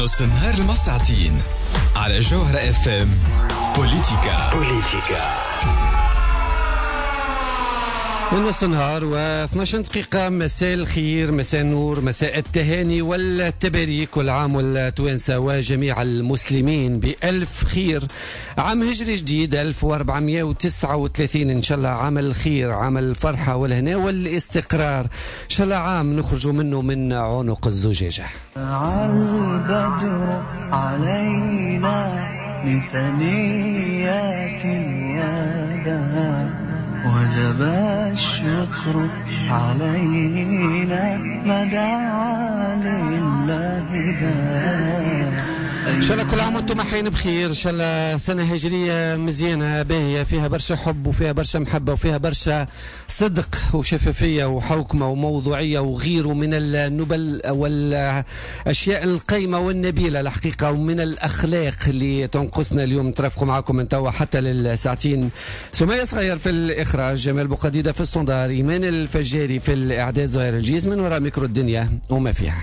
نص النهار المساعتين على جوهرة FM. بوليتيكا ونص النهار و12 دقيقة. مساء الخير، مساء النور، مساء التهاني والتباريك، كل عام والتوانسة وجميع المسلمين بألف خير. عام هجري جديد 1439 إن شاء الله، عام الخير، عام الفرحة والهناء والاستقرار إن شاء الله، عام نخرجوا منه من عنق الزجاجة. البدر علينا من ثنيات الوداع وجب الشكر علينا مدعا لله ان شاء الله كل عام وانتم حين بخير. ان شاء الله سنه هجريه مزيانه باهيه، فيها برشا حب وفيها برشا محبه وفيها برشا صدق وشفافيه وحوكمه وموضوعيه وغيره من النبل والاشياء القيمه والنبيله الحقيقه، ومن الاخلاق اللي تنقصنا اليوم. نترافقوا معكم من توا حتى للساعتين. سمية صغير في الاخراج، جمال بوقديده في الصندار، ايمان الفجاري في الاعداد، زهير الجيز من وراء ميكرو الدنيا وما فيها.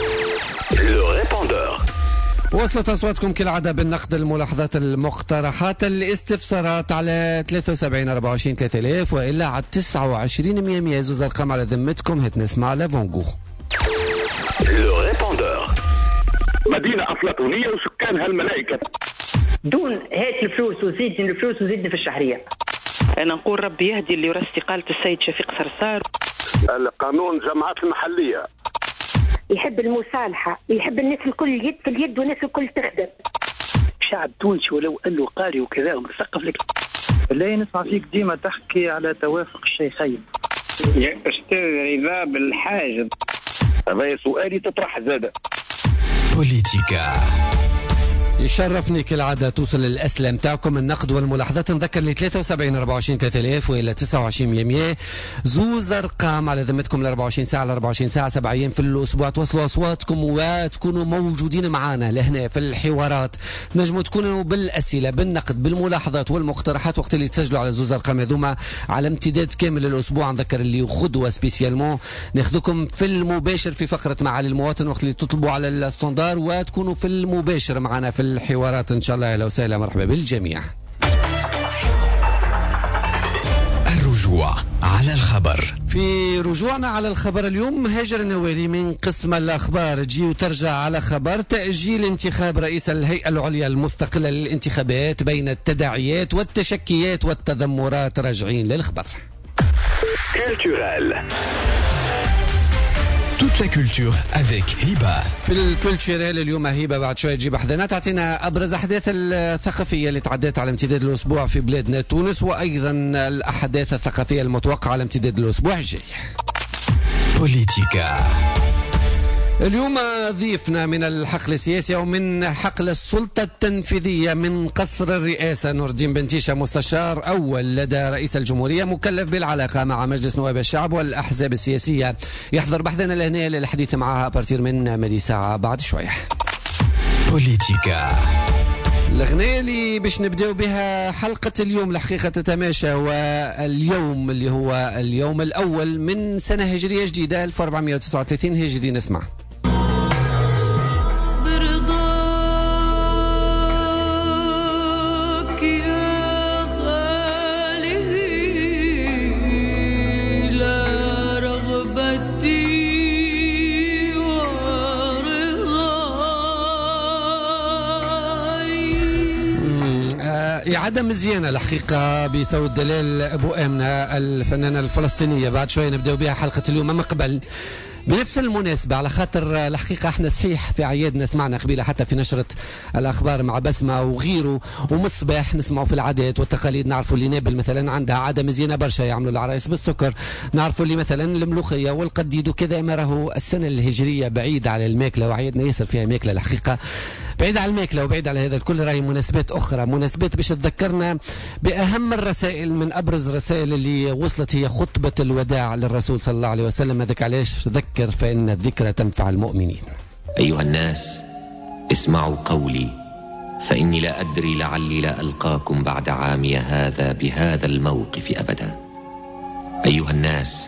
وصلت أصواتكم كالعادة بالنقد، الملاحظات، المقترحات، الاستفسارات على 73 24 3000 وإلا على 29 100 زوز أرقام على ذمتكم. هات نسمع لافونغو. مدينة أفلاطونية وسكانها الملائكة. دون هات الفلوس وزيدني الفلوس وزيدني في الشهرية. أنا نقول ربي يهدي اللي يرى استقالة السيد شفيق صرصار. القانون جماعات المحلية. يحب المصالحة، يحب الناس الكل يد في اليد والناس الكل تخدم. شعب تونسي ولو أنه قاري وكذا ومثقف لك لا نسمع فيك ديما تحكي على توافق الشيخين. يا أستاذ رضا بالحاجب، هذا سؤالي تطرح زادة. بوليتيكا يشرفني كالعادة توصل الأسئلة متاعكم، النقد والملاحظات. نذكر لي 73 24 3000 وإلى 29 100 زوز أرقام على ذمتكم ل 24 ساعة، ل 24 ساعة 7 أيام في الأسبوع. توصلوا أصواتكم وتكونوا موجودين معنا لهنا في الحوارات. نجموا تكونوا بالأسئلة، بالنقد، بالملاحظات والمقترحات وقت اللي تسجلوا على زوز أرقام هذوما على امتداد كامل الأسبوع. نذكر اللي غدوة سبيسيالمون ناخذكم في المباشر في فقرة معالي المواطن وقت اللي تطلبوا على الستاندار، وتكونوا في المباشر معنا في الحوارات ان شاء الله. اهلا وسهلا، مرحبا بالجميع. الرجوع على الخبر. في رجوعنا على الخبر اليوم، هاجر النوالي من قسم الاخبار تجي وترجع على خبر تاجيل انتخاب رئيس الهيئه العليا المستقله للانتخابات بين التداعيات والتشكيات والتذمرات. راجعين للخبر. Toute la culture avec هبة. في الكولتشرال اليوم هبة بعد شوية تجيب حدنا تعطينا أبرز الأحداث الثقافية اللي تعدت على امتداد الأسبوع في بلادنا تونس، وأيضا الأحداث الثقافية المتوقعة على امتداد الأسبوع الجاي. بوليتيكا اليوم ضيفنا من الحقل السياسي ومن حقل السلطة التنفيذية من قصر الرئاسة نور الدين بنتيشة، مستشار أول لدى رئيس الجمهورية مكلف بالعلاقة مع مجلس نواب الشعب والأحزاب السياسية. يحضر بحثنا لهنا للحديث معها أبارتير من مدي ساعة بعد شوية. بوليتيكا الأغنية اللي باش نبداو بها حلقة اليوم الحقيقة تتماشى، واليوم اللي هو اليوم الأول من سنة هجرية جديدة 1439 هجري. نسمع. إعادة مزيانة الحقيقة بسود دلال أبو آمنة الفنانة الفلسطينية. بعد شوية نبدأ بها حلقة اليوم. أما قبل بنفس المناسبة، على خاطر الحقيقة احنا صحيح في عيادنا سمعنا قبيلة حتى في نشرة الأخبار مع بسمة وغيره ومصباح نسمعوا في العادات والتقاليد. نعرفوا اللي نابل مثلا عندها عادة مزيانة برشا، يعملوا العرايس بالسكر. نعرفوا اللي مثلا الملوخية والقديد وكذا. ما راهو السنة الهجرية بعيدة على الماكلة، وعيادنا ياسر فيها ماكلة الحقيقة، بعيد على الماكلة وبعيد على هذا الكل. راهي مناسبات أخرى، مناسبات باش تذكرنا بأهم الرسائل. من أبرز الرسائل اللي وصلت هي خطبة الوداع للرسول صلى الله عليه وسلم. هذاك علاش ذكر فإن الذكرى تنفع المؤمنين. أيها الناس اسمعوا قولي، فإني لا أدري لعلي لا ألقاكم بعد عامي هذا بهذا الموقف أبدا. أيها الناس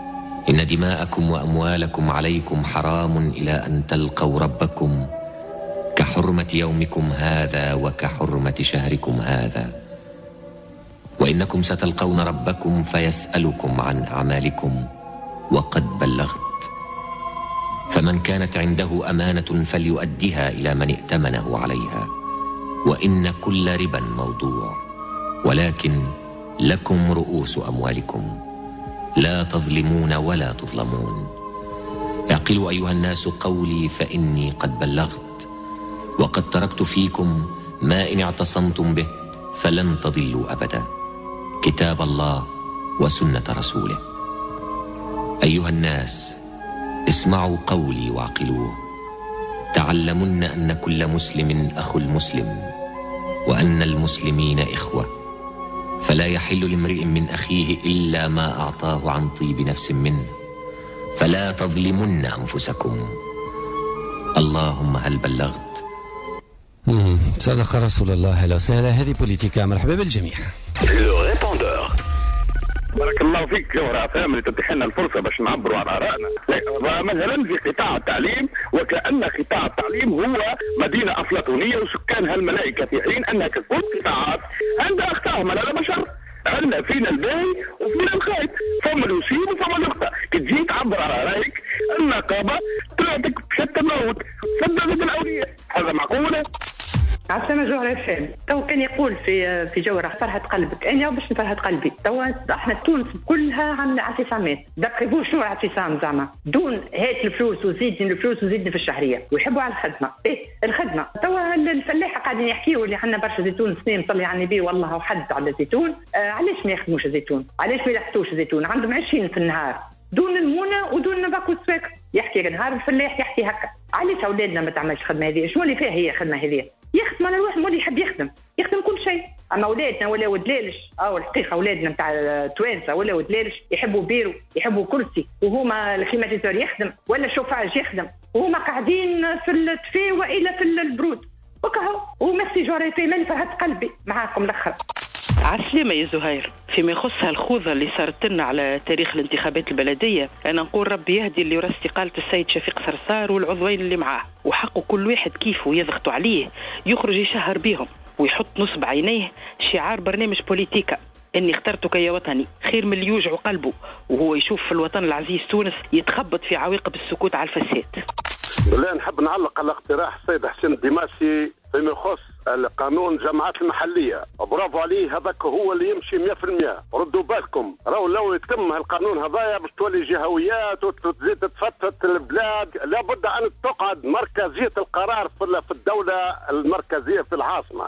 إن دماءكم وأموالكم عليكم حرام إلى أن تلقوا ربكم، كحرمة يومكم هذا وكحرمة شهركم هذا، وإنكم ستلقون ربكم فيسألكم عن أعمالكم وقد بلغت. فمن كانت عنده أمانة فليؤدها إلى من ائتمنه عليها، وإن كل ربا موضوع، ولكن لكم رؤوس أموالكم لا تظلمون ولا تظلمون. اعقلوا أيها الناس قولي فإني قد بلغت، وقد تركت فيكم ما إن اعتصمتم به فلن تضلوا أبدا، كتاب الله وسنة رسوله. أيها الناس اسمعوا قولي واعقلوه، تعلمن أن كل مسلم أخو المسلم، وأن المسلمين إخوة، فلا يحل لامرئ من أخيه إلا ما أعطاه عن طيب نفس منه، فلا تظلمن أنفسكم. اللهم هل بلغت؟ صدق رسول الله. أهلا وسهلا، هذه بوليتيكا، مرحبا بالجميع. بارك الله فيك جوهر FM اللي تتيح لنا الفرصه باش نعبروا عن ارائنا. مثلا في قطاع التعليم، وكأن قطاع التعليم هو مدينه افلاطونيه وسكانها الملائكه، في حين ان كل قطاعات عندها اخطاء من البشر. عندنا فينا الباهي وفينا الخايب، فما اللي يصيب وفما اللي يخطأ. كي تجي تعبر على رايك النقابه طلعتك بشتى الموت صدقت الاولياء، هذا معقوله؟ عسلامة جوهر FM. تو كان يقول في جوهر فرحة قلبك، أنا باش نفرحة قلبي. تو احنا تونس كلها عاملة اعتصامات، دققوا شنو اعتصام زعما؟ دون هات الفلوس وزيدني الفلوس وزيدني في الشهرية، ويحبوا على الخدمة. الخدمة تو الفلاحة قاعدين يحكيوا اللي عندنا برشا زيتون سنين صلي على النبي والله وحد على الزيتون. علاش ما يخدموش الزيتون؟ علاش ما يحطوش الزيتون؟ عندهم 20 في النهار دون المونة ودون باكو السواق. يحكي نهار الفلاح يحكي هكا. علاش أولادنا ما تعملش الخدمة هذه؟ شنو اللي فيها هي خدمة هذه؟ يخدم على الواحد مولي يحب يخدم كل شيء. اما اولادنا ولا ودلالش الحقيقه اولادنا نتاع توانسه ولا ودلالش يحبوا بيرو، يحبوا كرسي، وهما الكليماتيزور يخدم ولا الشوفاج يخدم، وهما قاعدين في الدفي والا في البرود وكهو. وميرسي جوري في من فرحت قلبي معاكم الاخر. عسلامة يا زهير. فيما يخص الخوضة اللي صارت لنا على تاريخ الانتخابات البلدية، أنا نقول ربي يهدي اللي يرى استقالة السيد شفيق صرصار والعضوين اللي معاه، وحقه كل واحد كيفه يضغطوا عليه يخرج يشهر بيهم ويحط نصب عينيه شعار برنامج بوليتيكا إني اخترتك يا وطني، خير من اللي يوجع قلبه وهو يشوف في الوطن العزيز تونس يتخبط في عواقب السكوت على الفساد. لا نحب نعلق على اقتراح السيد حسين الدماسي فيما يخص القانون الجماعات المحليه. برافو عليه، هذاك هو اللي يمشي 100%. ردوا بالكم راهو لو يتم القانون هذايا باش تولي جهويات وتزيد تفتت البلاد. لابد ان تقعد مركزيه القرار في الدوله المركزيه في العاصمه.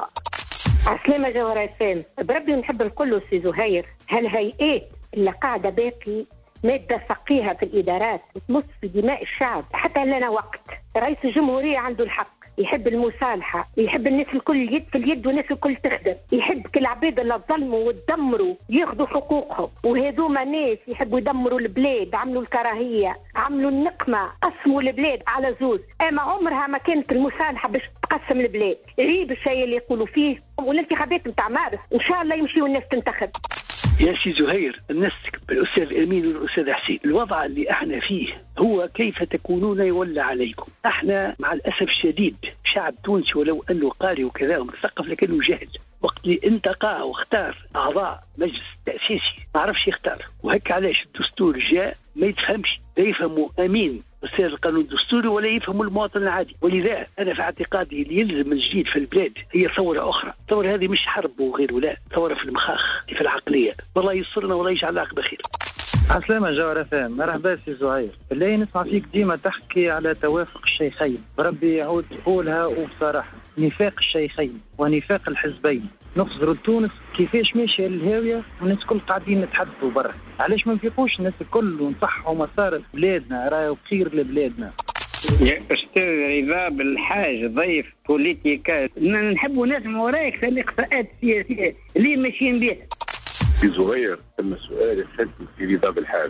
عسلامة جوهر FM. بربي نحب الكل سي زهير، هالهيئات اللي قاعده باقي مادة فقيهة في الإدارات تمص في دماء الشعب حتى لنا وقت. رئيس الجمهورية عنده الحق، يحب المصالحة، يحب الناس الكل يد في اليد والناس الكل تخدم، يحب كل العباد اللي ظلموا وتدمروا ياخذوا حقوقهم. وهذوما ناس يحبوا يدمروا البلاد، عملوا الكراهية، عملوا النقمة، قسموا البلاد على زوز. أما عمرها ما كانت المصالحة باش تقسم البلاد. عيب الشيء اللي يقولوا فيه. والانتخابات نتاع مارس إن شاء الله يمشيوا الناس تنتخب. يا سي زهير، الناس الأستاذ أمين والأستاذ حسين، الوضع اللي احنا فيه هو كيف تكونون يولى عليكم. احنا مع الأسف الشديد شعب تونسي ولو أنه قاري وكذا ومثقف لكنه جاهل. وقت اللي انتقى واختار أعضاء مجلس تأسيسي ما عرفش يختار، وهيك علاش الدستور جاء ما يتفهمش، لا يفهموا أمين أستاذ القانون الدستوري ولا يفهموا المواطن العادي. ولذا أنا في اعتقادي اللي يلزم الجديد في البلاد هي ثورة أخرى. الثورة هذه مش حرب وغير، ولا ثورة في المخاخ في العقلية. والله يصرنا ولا يجعل العاقبة خير. عسلامة جوهر FM. مرحبا سي زهير. بالله نسمع فيك ديما تحكي على توافق الشيخين، بربي يعود تقولها وبصراحة. نفاق الشيخين ونفاق الحزبين. نخزروا تونس كيفاش ماشية الهاوية والناس الكل قاعدين نتحدثوا برا. علاش ما نفيقوش الناس الكل ونصحوا مسار بلادنا، راهو خير لبلادنا. يا أستاذ رضا بالحاج ضيف بوليتيكا، نحبوا نسمع ورايك في الإقصاءات السياسية اللي ماشيين بها. في زهير تم سؤال السيد في رضا بالحاج،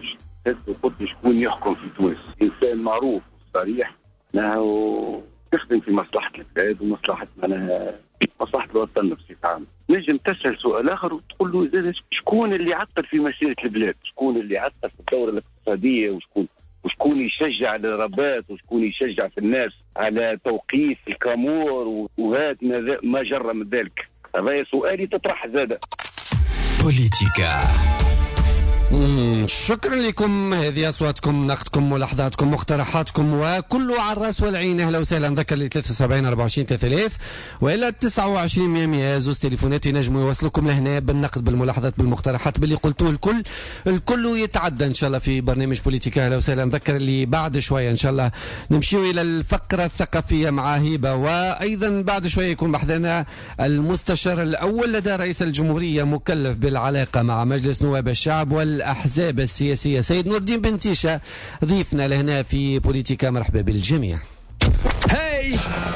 قلت شكون يحكم في تونس؟ إنسان معروف وصريح انه تخدم في مصلحة البلاد ومصلحة مصلحة الوطن بصفة عامة. نجم تسأل سؤال آخر وتقول له شكون اللي عطل في مسيرة البلاد؟ شكون اللي عطل في الدورة الاقتصادية؟ وشكون وشكون يشجع الربات وشكون يشجع في الناس على توقيف الكامور وهذا ما جرى من ذلك. هذا سؤالي تطرح زاده. بوليتيكا. شكرا لكم. هذه اصواتكم، نقدكم، ملاحظاتكم، مقترحاتكم، وكله على الراس والعين. اهلا وسهلا. نذكر لي 73 24 3000 والا 29 100 زوز تليفونات ينجموا يوصلوكم لهنا بالنقد بالملاحظات بالمقترحات باللي قلتوه. الكل يتعدى ان شاء الله في برنامج بوليتيكا. اهلا وسهلا. نذكر اللي بعد شويه ان شاء الله نمشيو الى الفقره الثقافيه مع هبه، وايضا بعد شويه يكون بحثنا المستشار الاول لدى رئيس الجمهوريه مكلف بالعلاقه مع مجلس نواب الشعب والأحزاب السياسية سيد نور الدين بنتيشة ضيفنا لهنا في بوليتيكا. مرحبا بالجميع. هاي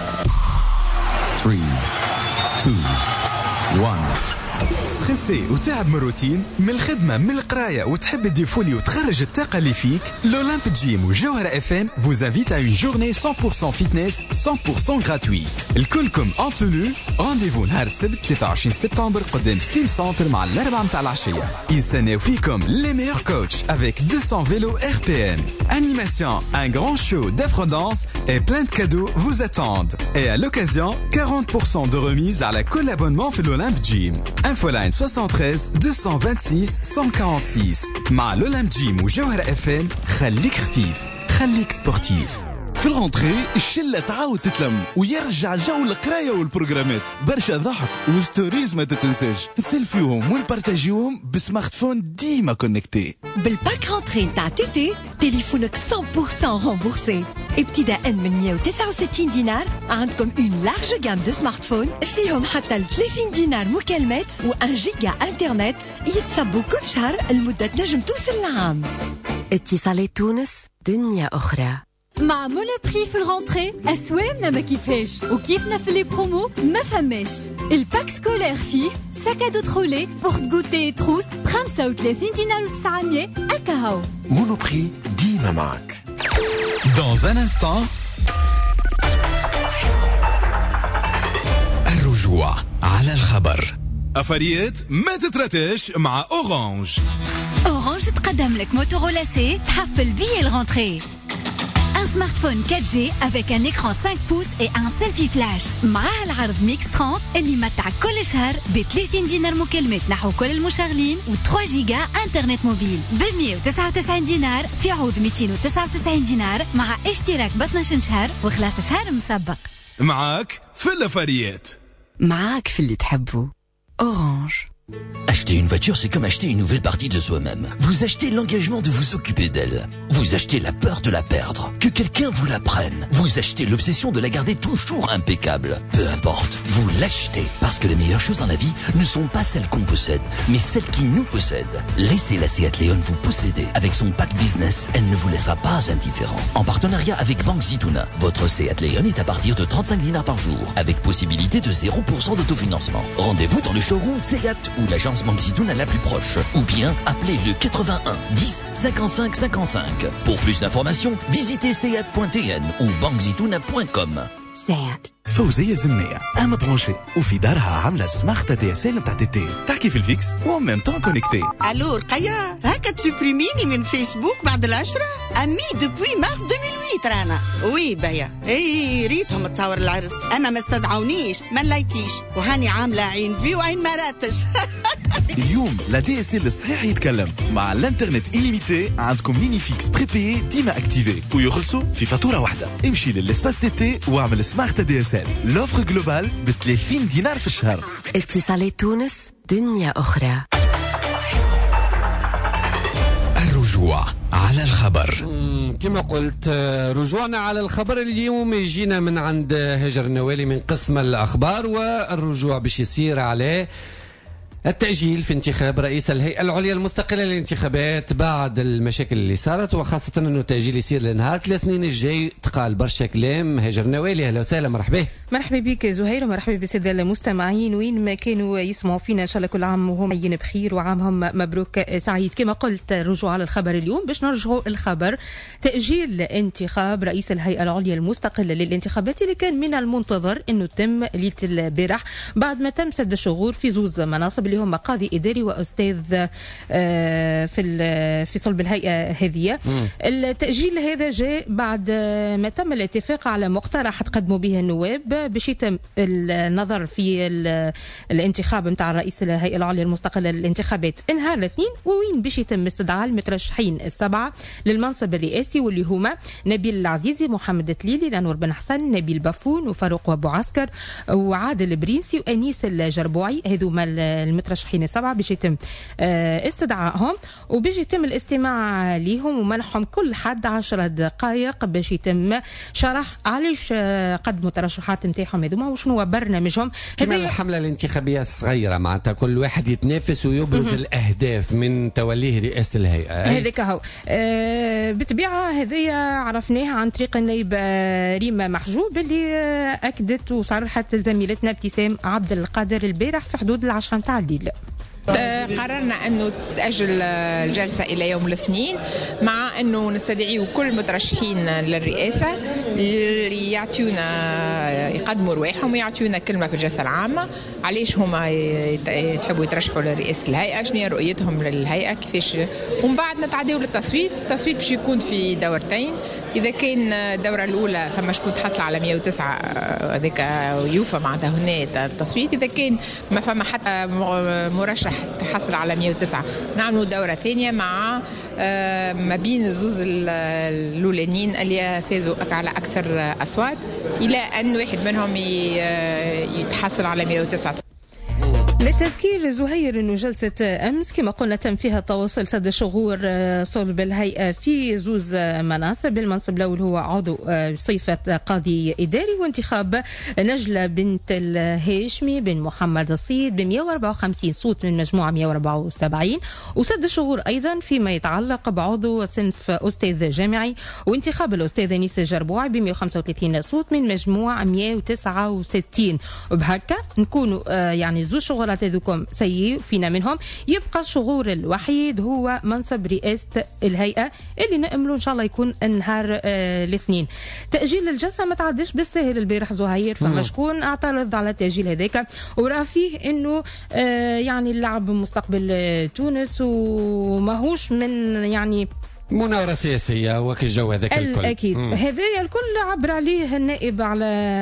3 2 1. ستريسي وتعب من الروتين، من الخدمة، من القراية، وتحب تديفولي وتخرج الطاقة اللي فيك؟ l'Olympe Gym وجوهرة FM vous invitent à une journée 100% fitness 100% gratuite. الكلكم en tenue. Rendez-vous نهار السبت 23 سبتمبر قدام سليم سنتر مع 4 متاع العشية. يستناو فيكم les meilleurs coachs avec 200 vélos RPM. Animation, un grand show d'afro-dance et plein de cadeaux vous attendent. Et à l'occasion, 40% de remise à la coll-abonnement في l'Olympe Gym. Info line 73 226 146. مع l'Olympe Gym وجوهرة FM خليك خفيف خليك سبورتيف. في الغونتري الشلة تعاود تتلم ويرجع جو القراية والبروغرامات، برشا ضحك وستوريز ما تتنساش، نسلفيوهم ونبارتاجيوهم بسمارت فون ديما كونكتي. بالباك رونتري نتاع تيتي تليفونك 100% رامبورسي. ابتداء من 169 دينار عندكم اون لارج جام دو سمارت فون فيهم حتى 30 دينار مكالمات و1 جيجا انترنت يتصبوا كل شهر لمدة نجم توصل لعام. اتصالات تونس دنيا أخرى. مع مونوبري في الغونتري أسوامنا ما كيفاش وكيفنا في لي برومو ما فماش. الباك سكولير فيه ساكادو ترولي بورت غوتي تروس ب 35 دينار و900 أكاهو. مونوبري ديما معك. Dans un instant الرجوع على الخبر. أفريات ما تترتاش مع أورانج. أورانج تقدم لك موتورولا سي تحفل بيه الغونتري. Un smartphone 4G avec un écran 5 pouces et un selfie flash. معاه العرض ميكس 30 اللي متع كل شهر ب 30 دينار مكالمات نحو كل المشغلين و3 جيجا انترنت موبيل ب 199 دينار في عوض 299 دينار مع اشتراك ب 12 شهر وخلاص شهر مسبق. معاك في الأفريات. معاك في اللي تحبه. أورانج. Acheter une voiture, c'est comme acheter une nouvelle partie de soi-même. Vous achetez l'engagement de vous occuper d'elle. Vous achetez la peur de la perdre. Que quelqu'un vous la prenne. Vous achetez l'obsession de la garder toujours impeccable. Peu importe, vous l'achetez. Parce que les meilleures choses dans la vie ne sont pas celles qu'on possède, mais celles qui nous possèdent. Laissez la Seat Leon vous posséder. Avec son pack business, elle ne vous laissera pas indifférent. En partenariat avec Banque Zitouna, votre Seat Leon est à partir de 35 dinars par jour, avec possibilité de 0% d'autofinancement. Rendez-vous dans le showroom Seat ou l'agence Banque Zitouna la plus proche, ou bien appelez le 81 10 55 55. Pour plus d'informations, visitez seat.tn ou bankzitouna.com. سات فوزية زمنية أما برونشي وفي دارها عاملة سمارت دي اس ال نتاع تيتي تحكي في الفيكس و ميم طون كونيكتي. الو رقية هكا تسبريميني من فيسبوك بعد العشرة أمي دوبوي مارس 2008 رانا وي بايا اي ريتهم تصور العرس أما ما استدعونيش ما لايكيش وهاني عاملة عين في وعين مراتش. اليوم لا دي اس ال الصحيح يتكلم مع الانترنت إليميتي. عندكم ليني فيكس بريبيي ديما اكتيفي ويخلصوا في فاتورة واحدة. امشي للاسباس تيتي واعمل سمارت دي اس ال. لوفر جلوبال ب 30 دينار في الشهر. اتصالات تونس دنيا أخرى. الرجوع على الخبر. كما قلت رجوعنا على الخبر اليوم يجينا من عند هاجر النوالي من قسم الأخبار، والرجوع باش يصير عليه التأجيل في انتخاب رئيس الهيئة العليا المستقلة للانتخابات بعد المشاكل اللي صارت، وخاصة أنه التأجيل يصير لنهار الاثنين الجاي. تقال برشا كلام. هاجر النوالي أهلا وسهلا. مرحبا. مرحبا بك زهير ومرحبا بالسادة المستمعين وين ما كانوا يسمعوا فينا. إن شاء الله كل عام وهم بخير وعامهم مبروك سعيد. كما قلت رجوع على الخبر اليوم باش نرجعوا الخبر تأجيل انتخاب رئيس الهيئة العليا المستقلة للانتخابات اللي كان من المنتظر أنه تم ليلة البارح بعد ما تم سد الشغور في زوز مناصب اللي هم قاضي إداري وأستاذ في صلب الهيئة هذه. التأجيل هذا جاء بعد ما تم الاتفاق على مقترح تقدموا به النواب باش يتم النظر في الانتخاب نتاع رئيس الهيئة العليا المستقلة للانتخابات نهار الاثنين، وين باش يتم استدعاء المترشحين السبعة للمنصب الرئاسي، واللي هما نبيل العزيزي، محمد تليلي، الأنور بن حسن، نبيل بافون، وفاروق أبو عسكر، وعادل برينسي، وأنيس الجربوعي. هذوما المترشحين السبعة باش يتم استدعائهم، وباش يتم الاستماع ليهم ومنحهم كل حد 10 دقائق باش يتم شرح علاش قدموا الترشحات نتاعهم هذوما وشنو هو برنامجهم. كما الحملة الانتخابية الصغيرة معناتها كل واحد يتنافس ويبرز الأهداف من توليه رئاسة الهيئة. هذاك هو بالطبيعة هذيا عرفناها عن طريق النائب ريما محجوب اللي أكدت وصرحت زميلتنا ابتسام عبد القادر البارح في حدود 10 متاع الليل. قررنا أنه تأجل الجلسة إلى يوم الاثنين، مع أنه نستدعي كل المترشحين للرئاسة اللي يقدموا رواحهم ويعطيونا كلمة في الجلسة العامة علاش هما يحبوا يترشحوا لرئاسة الهيئة، شنو هي رؤيتهم للهيئة كيفاش، ومن بعد نتعداو للتصويت. التصويت باش يكون في دورتين، إذا كان الدورة الأولى فما شكون تحصل على 109 هذاك يوفى معناتها هنا التصويت، إذا كان ما فما حتى مرشح تحصل على 109 نعملوا دورة ثانية مع ما بين الزوز الأولانيين اللي فازوا على أكثر أصوات إلى أن واحد منهم يتحصل على 109. للتذكير زهير انه جلسة امس كما قلنا تم فيها تواصل سد شغور صلب الهيئة في زوز مناصب. المنصب الاول هو عضو صفة قاضي اداري، وانتخاب نجلة بنت الهاشمي بن محمد الصيد ب 154 صوت من مجموعة 174، وسد شغور ايضا فيما يتعلق بعضو صنف استاذ جامعي، وانتخاب الاستاذ انيس الجربوعي ب 135 صوت من مجموعة 169. وبهكا نكونوا يعني زوج شغورات هذوكم سيء فينا منهم. يبقى الشغور الوحيد هو منصب رئاسة الهيئة اللي نأمله إن شاء الله يكون النهار الاثنين. تأجيل الجلسة ما تعدش بالسهل البارح زهير، فما شكون اعترض على التأجيل هذاك ورأى فيه إنه يعني اللعب مستقبل تونس وماهوش من يعني مناورة سياسية وكالجو هذاك الكل. أكيد هذا الكل عبر عليه النائب على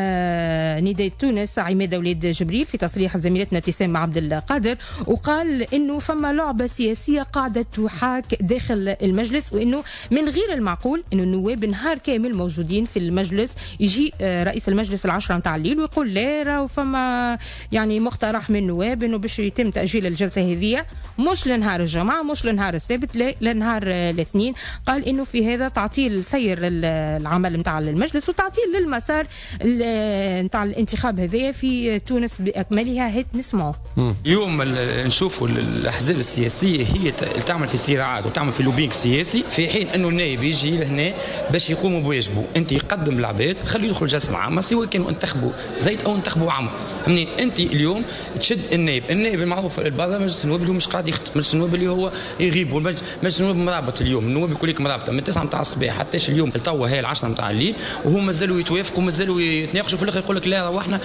نداء تونس عماد وليد جبريل في تصريح زميلتنا ابتسام عبد القادر، وقال إنه فما لعبة سياسية قاعدة تحاك داخل المجلس، وإنه من غير المعقول إنه النواب نهار كامل موجودين في المجلس يجي رئيس المجلس 10 متاع الليل ويقول لا راه فما يعني مقترح من النواب إنه باش يتم تأجيل الجلسة هذه مش لنهار الجمعة مش لنهار السبت لا لنهار الاثنين. قال انه في هذا تعطيل سير العمل نتاع المجلس وتعطيل للمسار نتاع الانتخاب هذا في تونس باكملها. هات نسمعوا. اليوم نشوفوا الاحزاب السياسيه هي تعمل في صراعات وتعمل في لوبينغ سياسي، في حين انه النائب يجي لهنا باش يقوموا بواجبه. انت يقدم العباد خليه يدخل الجلسه العامه سواء كانوا انتخبوا زيت او انتخبوا عمرو. فهمني انت اليوم تشد النائب المعروف برا مجلس النواب اللي هو مش قاعد يخدم، مجلس النواب اللي هو يغيب، مجلس النواب مرابط اليوم، النواب يقول لك مرابطه من 9 متاع الصباح حتى اليوم توا هي 10 متاع الليل، وهم مازالوا يتوافقوا مازالوا يتناقشوا، في الاخر يقول لك لا روحنا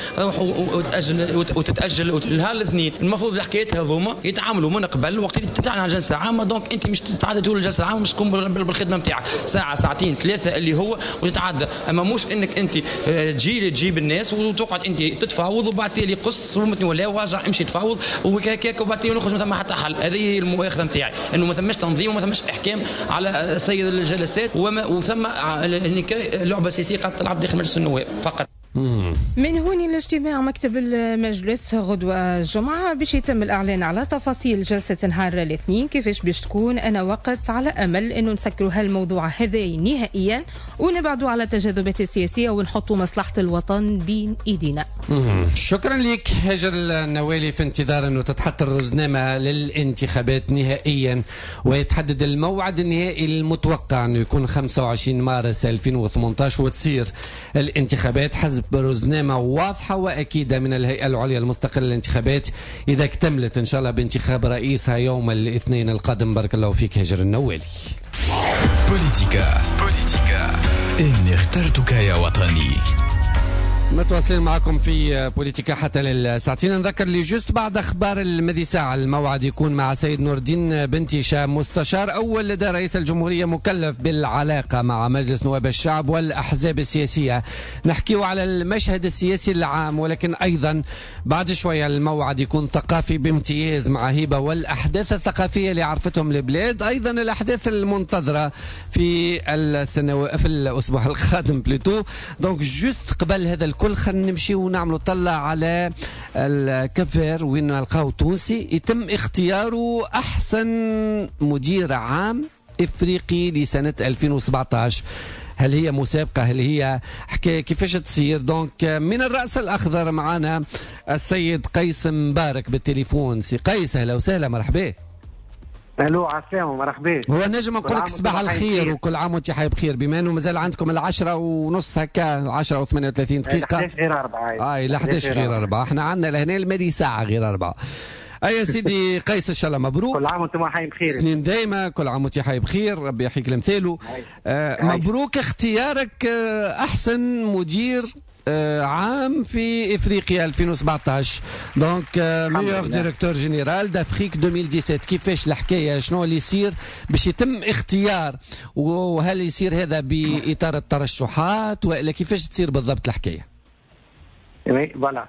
وتتاجل نهار الاثنين. المفروض الحكايات هذوما يتعاملوا من قبل وقت اللي تتعلن على جلسه عامه، دونك انت مش تتعدى تقول الجلسه العامه مش تقوم بالخدمه نتاعك ساعه ساعتين ثلاثه اللي هو وتتعدى. اما مش انك انت تجيب الناس وتقعد انت تتفاوض وبعد تالي قص رمتني ولا وارجع امشي تفاوض وهكاك وبعد تالي نخرج ما ثم حتى حل. هذه هي المؤاخذه نتاعي، انه ما ثماش تنظيم وما ثماش احكام على سير الجلسات وثم لعبه سياسيه قد تلعب داخل مجلس النواب فقط. من هون الاجتماع مكتب المجلس غدوة الجمعة باش يتم الإعلان على تفاصيل جلسة نهار الاثنين كيفاش باش تكون. أنا وقت على أمل إنه نسكروا هالموضوع هذا نهائيا ونبعدوا على التجاذبات السياسية ونحطوا مصلحة الوطن بين إيدينا. شكرا لك هاجر النوالي، في انتظار أنه تتحط الرزنامة للانتخابات نهائيا ويتحدد الموعد النهائي المتوقع أنه يكون 25 مارس 2018 وتصير الانتخابات حسب برزنامة واضحة وأكيدة من الهيئة العليا المستقلة للانتخابات إذا اكتملت إن شاء الله بانتخاب رئيسها يوم الاثنين القادم. بارك الله فيك هاجر النوالي. بوليتيكا إني اخترتك يا وطني. متواصلين معكم في بوليتيكا حتى للساعتين. نذكر لي جوست بعد اخبار المدي ساعه الموعد يكون مع سيد نور الدين بنت هشام، مستشار اول لدى رئيس الجمهوريه مكلف بالعلاقه مع مجلس نواب الشعب والاحزاب السياسيه. نحكيو على المشهد السياسي العام، ولكن ايضا بعد شويه الموعد يكون ثقافي بامتياز مع هبه والاحداث الثقافيه اللي عرفتهم البلاد، ايضا الاحداث المنتظره في في الاسبوع القادم بلوتو. دونك جوست قبل هذا الكل خلينا نمشي ونعملوا طلع على الكفر وين نلقاو تونسي يتم اختياره احسن مدير عام افريقي لسنه 2017. هل هي مسابقة؟ هل هي حكاية؟ كيفاش تصير؟ دونك من الرأس الأخضر معنا السيد قيس مبارك بالتليفون. سي قيس أهلا وسهلا، مرحبا. الو عسلامة، مرحبا. هو نجم نقول لك صباح الخير وكل عام وانت حي بخير، بما انه مازال عندكم 10:30 هكا، 10:38 دقيقة. 11 غير 4. لا 11 غير 4. احنا عندنا لهنا المدي ساعة غير 4. يا سيدي قيس ان شاء الله مبروك. كل عام وانتم حي بخير. سنين دايمة، كل عام وانت حي بخير، ربي يحييك لمثاله. مبروك اختيارك احسن مدير عام في افريقيا 2017. دونك ميور ديريكتور جينيرال دافريك 2017. كيفاش الحكايه؟ شنو اللي يصير باش يتم اختيار؟ وهل يصير هذا باطار الترشحات والا كيفاش تصير بالضبط الحكايه؟ فوالا.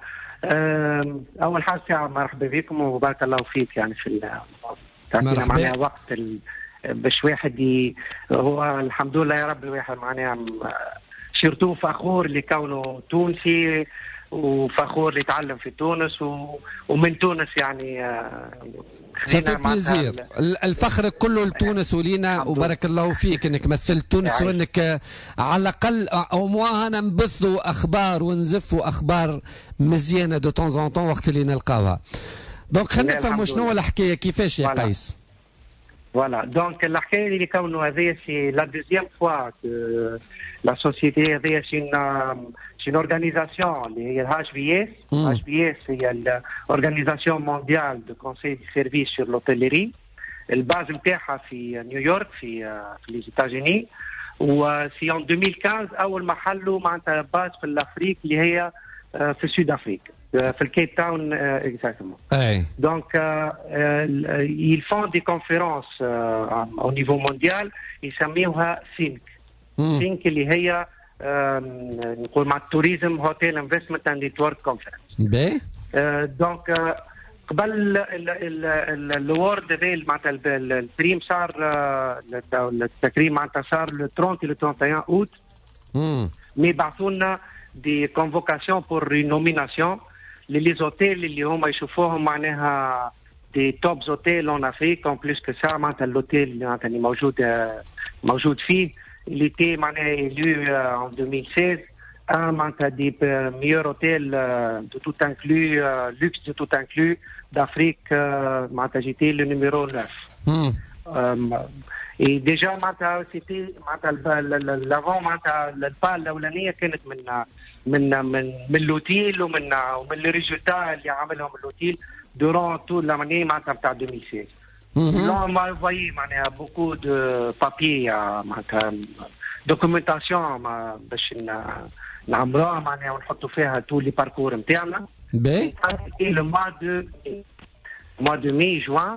اول حاجه مرحبا بكم وبارك الله فيك، يعني في تعطينا معناها وقت باش واحد هو الحمد لله يا رب الواحد معناها سيرتو فخور لكونه تونسي وفخور اللي يتعلم في تونس ومن تونس، يعني صافي بليزير. الفخر كله لتونس ولينا، وبارك الله فيك انك مثلت تونس وانك على الاقل او موا انا نبثوا اخبار ونزفوا اخبار مزيانه دو طون زون طون وقت اللي نلقاوها. دونك خلينا نفهموا شنو الحكايه كيفاش يا قيس. فوالا. دونك الحكايه اللي كونه هذايا سي لا دوزيام فوا لا سوسيتي هذايا سي une organisation اللي هي HBS. HBS هي l'Organisation mondiale de conseil de service sur l'hôtellerie. الباز نتاعها في نيويورك في les États-Unis، وفي 2015 اول ما حلوا معناتها باز في الافريق اللي هي في السود افريق في الكيب تاون اكزاكتومون. دونك ils font des conférences au niveau mondial يسميوها سينك. سينك اللي هي نقول مع التوريزم هوتيل انفستمنت اند نتورك كونفرنس. دونك قبل الورد هذا معناتها البريم صار التكريم معناتها صار لو 30 و 31 اوت. مي بعثوا لنا دي كونفوكاسيون بور اون نوميناسيون لي زوتيل اللي هما يشوفوهم معناها دي توب زوتيل اون افريك. اون بليس كو سا معناتها الاوتيل معناتها اللي موجود فيه il était élu en 2016 un des meilleurs hôtels de tout inclus, luxe de tout inclus d'Afrique. J'étais le numéro 9. Et déjà c'était l'avant البال الاولانيه كانت من الاوتيل ومن لي ريزولتا اللي عملهم الاوتيل durant toute l'année معناتها بتاع 2016. Là, on m'a envoyé beaucoup de papiers, documentation باش نعملوها معناها ونحطوا فيها tous les parcours نتاعنا. Et le mois de mai, juin,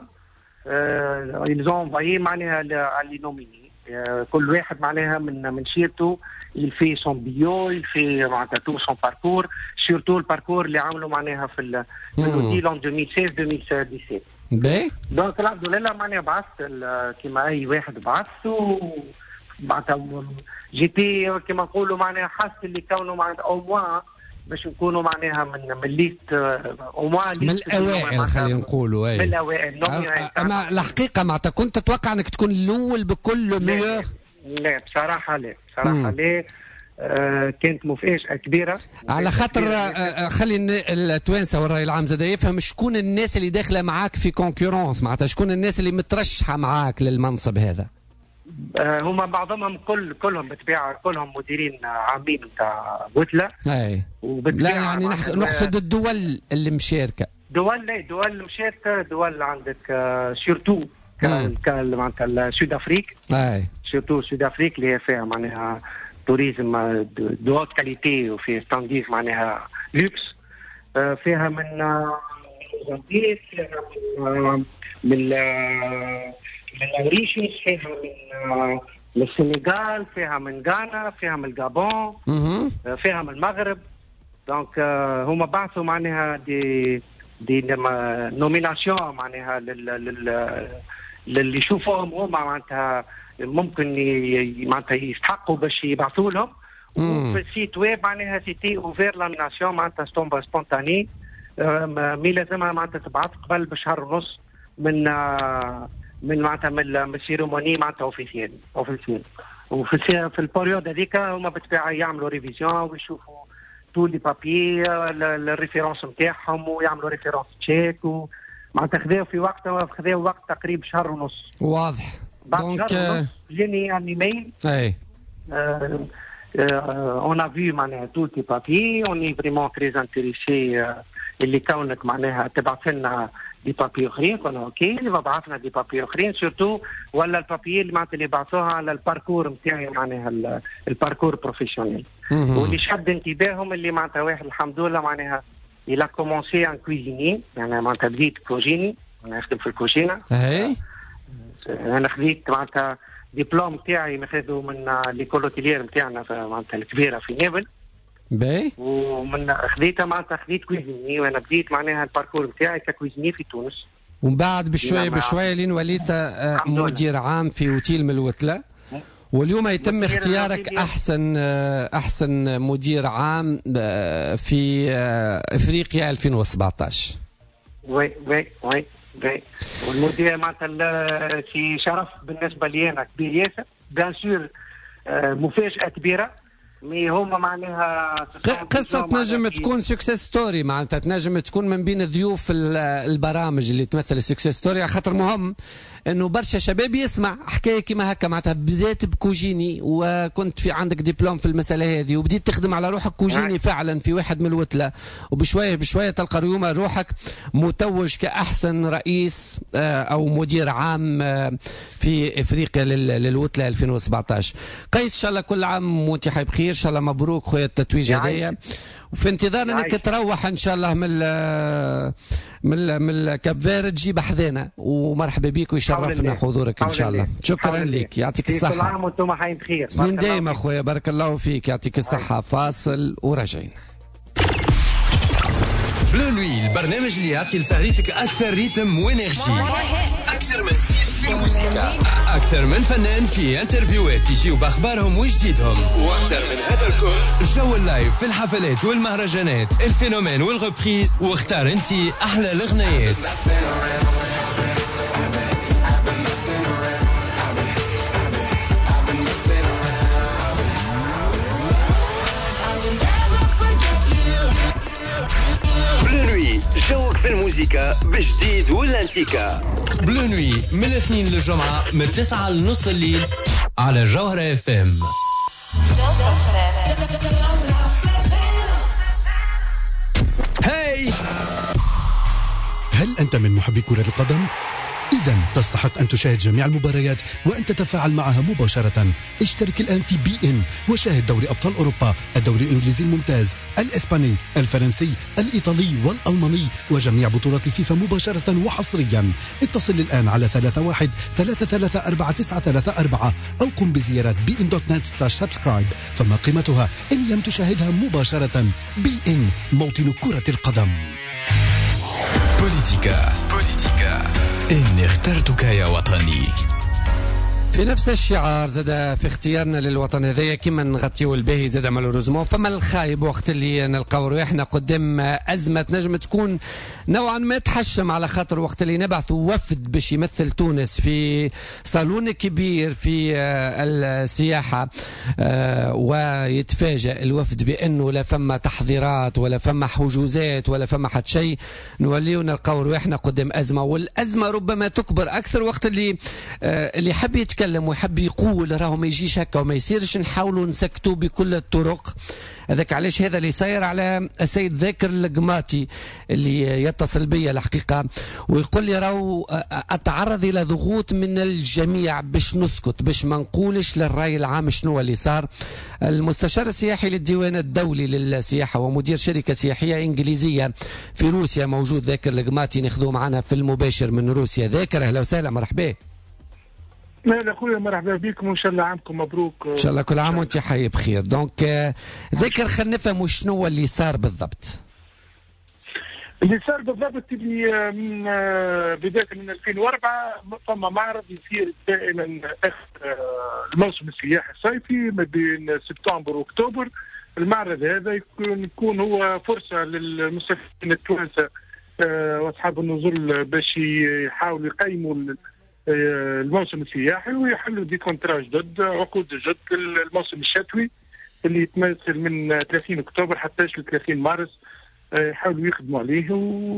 ils ont envoyé معناها les nominés. كل واحد معناها من شيرته il fait son bio, il fait معناتها tout son parcours, surtout le parcours اللي عملوا معناها في الأوتيل en 2016-2017. دونك الحمد لله معناها بعثت كيما أي واحد بعثت معناتها جيتي كيما نقولوا معناها حاسس اللي كونه معناتها أو موان باش نكونوا معناها من ليست أو موان من الأوائل خلينا نقولوا. من الأوائل. أما الحقيقة معناتها كنت تتوقع أنك تكون الأول بكل ميور؟ لا بصراحة لا، بصراحة لا. كانت مفاجأة كبيرة على خاطر خلي التوانسة والرأي العام زاد يفهم شكون الناس اللي داخلة معاك في كونكورونس، معناتها شكون الناس اللي مترشحة معاك للمنصب هذا. هما بعضهم كلهم بالطبيعة كلهم مديرين عامين نتاع بوتلة. لا يعني نقصد الدول اللي مشاركة. دول مشاركة، دول عندك سورتو معناتها السود افريك. سورتو السود افريك اللي هي فيها معناها توريزم دو هوت كاليتي وفي ستانديز معناها لوكس. فيها من موزمبيق، فيها من موريشيوس، فيها من السنغال، فيها من غانا، فيها من الجابون، فيها من المغرب. دونك هما بعثوا معناها دي نوميناسيون معناها للي يشوفوهم هما معناتها ممكن معناتها يستحقوا باش يبعثوا لهم. وفي السيت ويب معناها سيتي اوفير لا ناسيون معناتها سبونتاني، مي لازمها معناتها تبعث قبل بشهر ونص من معناتها من السيريموني معناتها اوفيسيال. وفي البريود هذيك هما بالطبيعه يعملوا ريفيزيون ويشوفوا تو لي بابي الريفيرونس نتاعهم ويعملوا ريفيرونس تشيك، معناتها خذاو وقت تقريبا شهر ونص. واضح. دونك جاني ان ايميل. on a vu معناها tous les papiers, on est vraiment très intéressé اللي كونك معناها تبعث لنا دي بابي اخرين. قلنا اوكي بعثنا دي بابي اخرين سورتو ولا البابي اللي معناتها اللي بعثوها على الباركور نتاعي معناها الباركور بروفيسيونيل. واللي شد انتباههم اللي معناتها واحد الحمد لله معناها il a commencé en cuisinier، يعني معناتها بديت كوجيني، انا نخدم في الكوجينه. انا خديت معناتها دبلوم تاعي ماخذه من ليكولوتيلير نتاعنا معناتها الكبيره في نابل. باهي. ومن خديتها معناتها خديت كويزيني، وانا بديت معناها الباركور نتاعي ككويزيني في تونس. ومن بعد بشويه لين وليت مدير عام في اوتيل من الوتله، واليوم يتم اختيارك احسن مدير عام في افريقيا 2017. وي والمدير معناتها شي شرف بالنسبه لي انا كبير ياسر. بيان سور مفاجاه كبيره، مي هما معناها قصه تنجم تكون سكسيس ستوري، معناتها تنجم تكون من بين ضيوف البرامج اللي تمثل السكسيس ستوري، على خاطر مهم انه برشا شباب يسمع حكايه كيما هكا. معناتها بدات بكوجيني وكنت في عندك دبلوم في المساله هذه وبديت تخدم على روحك كوجيني فعلا في واحد من الوتله، وبشويه تلقى اليوم روحك متوج كاحسن رئيس او مدير عام في افريقيا للوتله 2017. قيس ان شاء الله كل عام وانت حي بخير، ان شاء الله مبروك خويا التتويج هذايا، وفي انتظار انك تروح ان شاء الله من كاب فيرد تجيب حذانا، ومرحبا بك ويشرفنا حضورك ان شاء الله. شكرا لك، يعطيك الصحه. كل عام وانتم حي بخير. سنين دايما خويا، بارك الله فيك، يعطيك الصحه. فاصل وراجعين. بلو نوي، البرنامج اللي يعطي لسهريتك اكثر ريتم وانرجي، اكثر من ستيل في الموسيقى، اكثر من فنان في انترفيوهات يجيو باخبارهم وجديدهم، واكثر من هذا الكل جو اللايف في الحفلات والمهرجانات، الفينومين والغبريز، واختار انتي احلى الاغنيات. جوك في الموسيقى بجديد والانتيكا. بلو نوي من الاثنين للجمعة من 9 لنص الليل على جوهرة اف ام. هاي، هل أنت من محبي كرة القدم؟ إذن تستحق أن تشاهد جميع المباريات وأن تتفاعل معها مباشرة. اشترك الآن في بي إن وشاهد دوري أبطال أوروبا، الدوري الإنجليزي الممتاز، الإسباني، الفرنسي، الإيطالي والألماني وجميع بطولات الفيفا مباشرة وحصريا. اتصل الآن على 31334934 أو قم بزيارة bein.net/subscribe، فما قيمتها إن لم تشاهدها مباشرة. بي إن، موطن كرة القدم. بوليتيكا إني اخترتك يا وطني. في نفس الشعار زاد في اختيارنا للوطن هذايا كما نغطيو الباهي زاد مالوروزمون فما الخايب، وقت اللي نلقاو رواحنا قدام أزمة تنجم تكون نوعا ما تحشم، على خاطر وقت اللي نبعثوا وفد باش يمثل تونس في صالون كبير في السياحة ويتفاجأ الوفد بأنه لا فما تحضيرات ولا فما حجوزات ولا فما حد شيء، نوليو نلقاو رواحنا قدام أزمة، والأزمة ربما تكبر أكثر وقت اللي حب يتكلم يتكلم ويحب يقول راهو ما يجيش هكا وما يصيرش، نحاولوا نسكتوا بكل الطرق. هذاك علاش هذا اللي صاير على السيد ذاكر القماتي اللي يتصل بي الحقيقة ويقول لي راهو أتعرض إلى ضغوط من الجميع باش نسكت، باش ما نقولش للرأي العام شنو اللي صار. المستشار السياحي للديوان الدولي للسياحة ومدير شركة سياحية إنجليزية في روسيا موجود ذاكر القماتي، ناخذوه معنا في المباشر من روسيا. ذاكر أهلا وسهلا، مرحبا. لا اخويا مرحبا بكم وان شاء الله عامكم مبروك. ان شاء الله كل عام وانت حي بخير. دونك ذكر خلينا نفهم شنو اللي صار بالضبط. اللي صار بالضبط اللي من بدايه من 2004 فما معرض يصير دائما اخر الموسم السياحي الصيفي ما بين سبتمبر واكتوبر. المعرض هذا يكون هو فرصه للمستثمرين التوانسه واصحاب النزول باش يحاولوا يقيموا الموسم السياحي ويحلوا دي كونترا جدد، عقود جدد الموسم الشتوي اللي يتمثل من 30 اكتوبر حتى ل 30 مارس، يحاولوا يخدموا عليه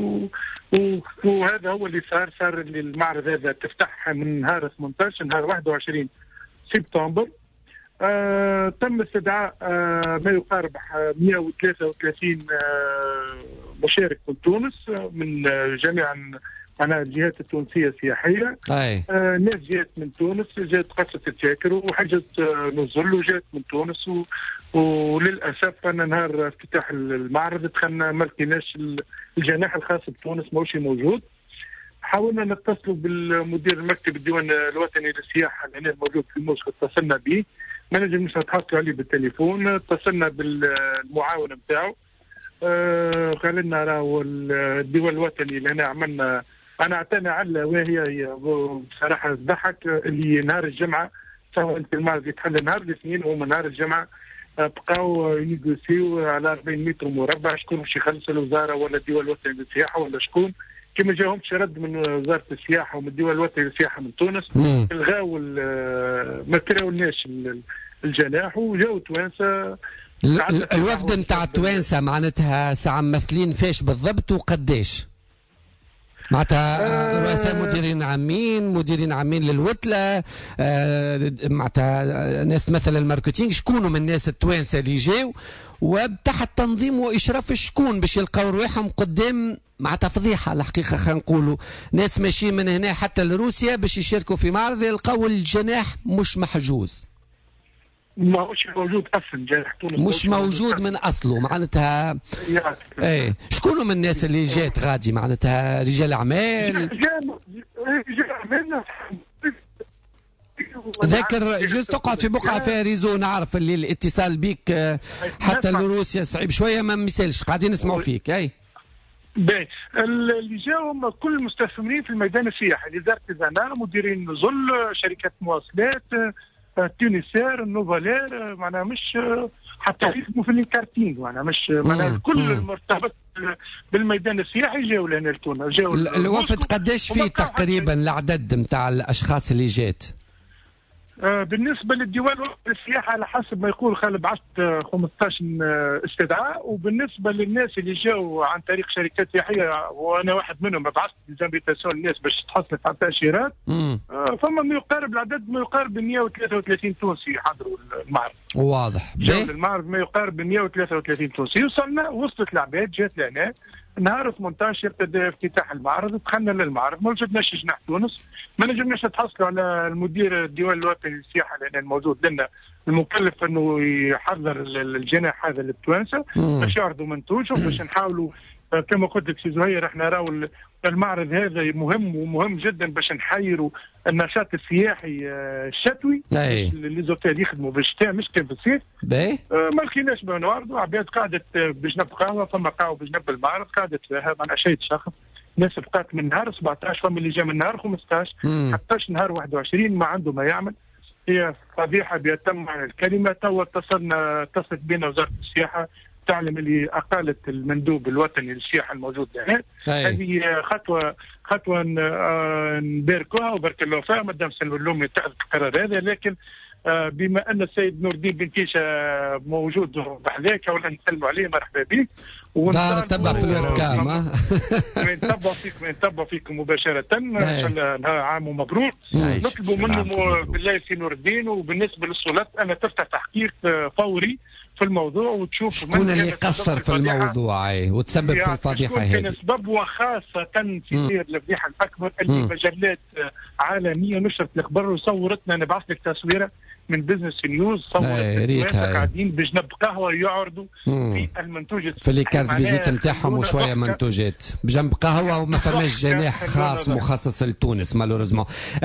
وهذا هو اللي صار اللي المعرض هذا تفتح من نهار 18 نهار 21 سبتمبر. تم استدعاء ما يقارب 133 مشارك من تونس من جميع معناها الجهات التونسية السياحية. ناس جات من تونس، جات قصة التذاكر وحجزت نزل وجات من تونس وللأسف أن نهار افتتاح المعرض دخلنا ما لقيناش الجناح الخاص بتونس موش موجود. حاولنا نتصلوا بالمدير المكتب الديوان الوطني للسياحة اللي موجود في موسكو، اتصلنا به ما نجمش نتحصلوا عليه بالتليفون. اتصلنا بالمعاون نتاعو قال لنا راهو الديوان الوطني اللي هنا عملنا انا اعطينا علة وهي بصراحه تضحك اللي نهار الجمعه سواء انت المعرض يتحل نهار الاثنين وهم نهار الجمعه بقاو ينيغوسيو على 40 متر مربع شكون باش يخلص الوزاره ولا الديوان الوطني للسياحه ولا شكون. كما جاهمش رد من وزاره السياحه ومن الديوان الوطني للسياحه من تونس الغاو ما كراولناش الجناح وجاو توانسه. الوفد نتاع توانسه معناتها ساعه ممثلين فاش بالضبط وقداش؟ معناتها رؤساء مديرين عامين للوتله، معناتها ناس مثل الماركتينغ، شكونوا من الناس التوانسه اللي جاوا وتحت تنظيم واشراف شكون باش يلقاو رواحهم قدام معناتها فضيحه الحقيقه. خلينا نقولوا ناس ماشيين من هنا حتى لروسيا باش يشاركوا في معرض يلقاو الجناح مش محجوز، ما هوش موجود اصلا جناح تونس مش موجود من اصله معناتها. ايه شكونوا من الناس اللي جات غادي معناتها رجال اعمال؟ رجال اعمال ذاكر جوز تقعد في بقعه فيها ريزو، نعرف اللي الاتصال بك حتى لروسيا صعيب شويه ما مثالش قاعدين نسمعوا فيك. اي باهي اللي جاهم كل المستثمرين في الميدان السياحي، وزاره الزراعه، مديرين نزل، شركات مواصلات، تونسير، نوفالير، معناها مش حتى يخدموا في الكارتينغ، معناها مش معناها كل المرتبط بالميدان السياحي جاوا لهنا لتونس. جاوا الوفد قداش فيه تقريبا العدد نتاع الاشخاص اللي جات؟ بالنسبه للديوان السياحه على حسب ما يقول خالد بعثت 15 استدعاء، وبالنسبه للناس اللي جاوا عن طريق شركات سياحيه وانا واحد منهم بعثت لزامبيتاسيون الناس باش تحصلت على تاشيرات، فما ما يقارب العدد ما يقارب 133 تونسي حضروا المعرض. واضح. جاوا المعرض ما يقارب 133 تونسي. وصلت العباد جات لهنا نهار 18 ابتدى افتتاح المعرض، دخلنا للمعرض ما وجدناش جناح تونس، ما نجمناش نتحصلوا على المدير الديوان الوطني للسياحه لان الموجود لنا المكلف انه يحضر الجناح هذا للتوانسه باش يعرضوا منتوجهم باش نحاولوا كما قلت لك سي زهير احنا راهو المعرض هذا مهم ومهم جدا باش نحيروا النشاط السياحي الشتوي اللي زوتيل يخدموا بالشتاء مش كان في الصيف. ما لقيناش بنوارد عباد قعدت بجنب قهوه، فما قهوه بجنب المعرض قعدت فيها معناها شيء شخص، ناس بقات من نهار 17 فما اللي جا من نهار 15 حتى نهار 21 ما عنده ما يعمل. هي فضيحه بيتم معنى الكلمه. توا اتصلت بنا وزاره السياحه تعلم اللي اقالت المندوب الوطني للسياحه الموجود هنا. هذه خطوه نباركوها وبارك الله فيها مدام سلم اللومي اتخذت القرار هذا، لكن بما ان السيد نور الدين بن كيشه موجود بحذاك ولا نسلموا عليه مرحبا بك. دار تبع في الارقام نتبع فيكم مباشره ان شاء الله عام ومبروك. نطلبوا منه بالله سي نور الدين. وبالنسبه للسلطات انا تفتح تحقيق فوري في الموضوع وتشوف شكون اللي قصر في الموضوع وتسبب في الفضيحه هذه. كان سبب وخاصه في سير الفضيحه الاكبر اللي مجلات عالميه نشرت الاخبار وصورتنا. نبعث لك تصويره من بزنس نيوز صورت قاعدين بجنب قهوه يعرضوا في المنتوجات في لي كارت فيزيت نتاعهم وشويه منتوجات بجنب قهوه وما فماش جناح خاص مخصص لتونس مالوريزمون.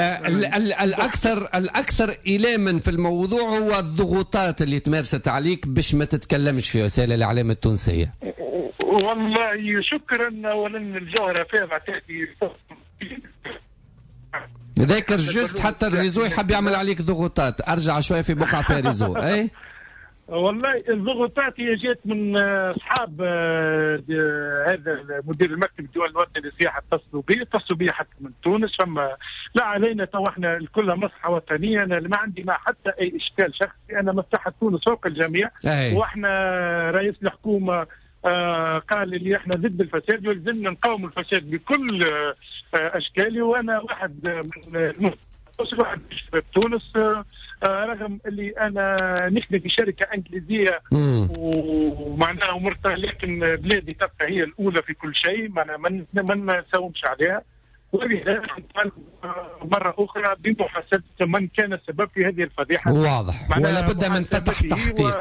الاكثر إلاما في الموضوع هو الضغوطات اللي تمارست عليك باش ما تتكلمش في وسائل الاعلام التونسيه. والله شكرا اولا الجوهره فيها بعتقد ذاكر جوست حتى الريزو يحب يعمل عليك ضغوطات. ارجع شويه في بقعه فيها ريزو. اي والله الضغوطات هي جات من اصحاب هذا مدير المكتب الدولي الوطني للسياحه اتصلوا بي حتى من تونس. فما لا علينا تو احنا كلها مصلحه وطنيه. انا ما عندي مع حتى اي اشكال شخصي. انا مصلحه تونس فوق الجميع. واحنا رئيس الحكومه قال لي احنا ضد الفساد ولازمنا نقاوم الفساد بكل اشكاله. وانا واحد من واحد في تونس رغم اللي انا نخدم في شركه انجليزيه ومعناها مرتاح لكن بلادي تبقى هي الاولى في كل شيء. ما نساومش عليها. ولذلك مره اخرى بمحاسبه من كان السبب في هذه الفضيحه. واضح ولا بد من فتح تحقيق.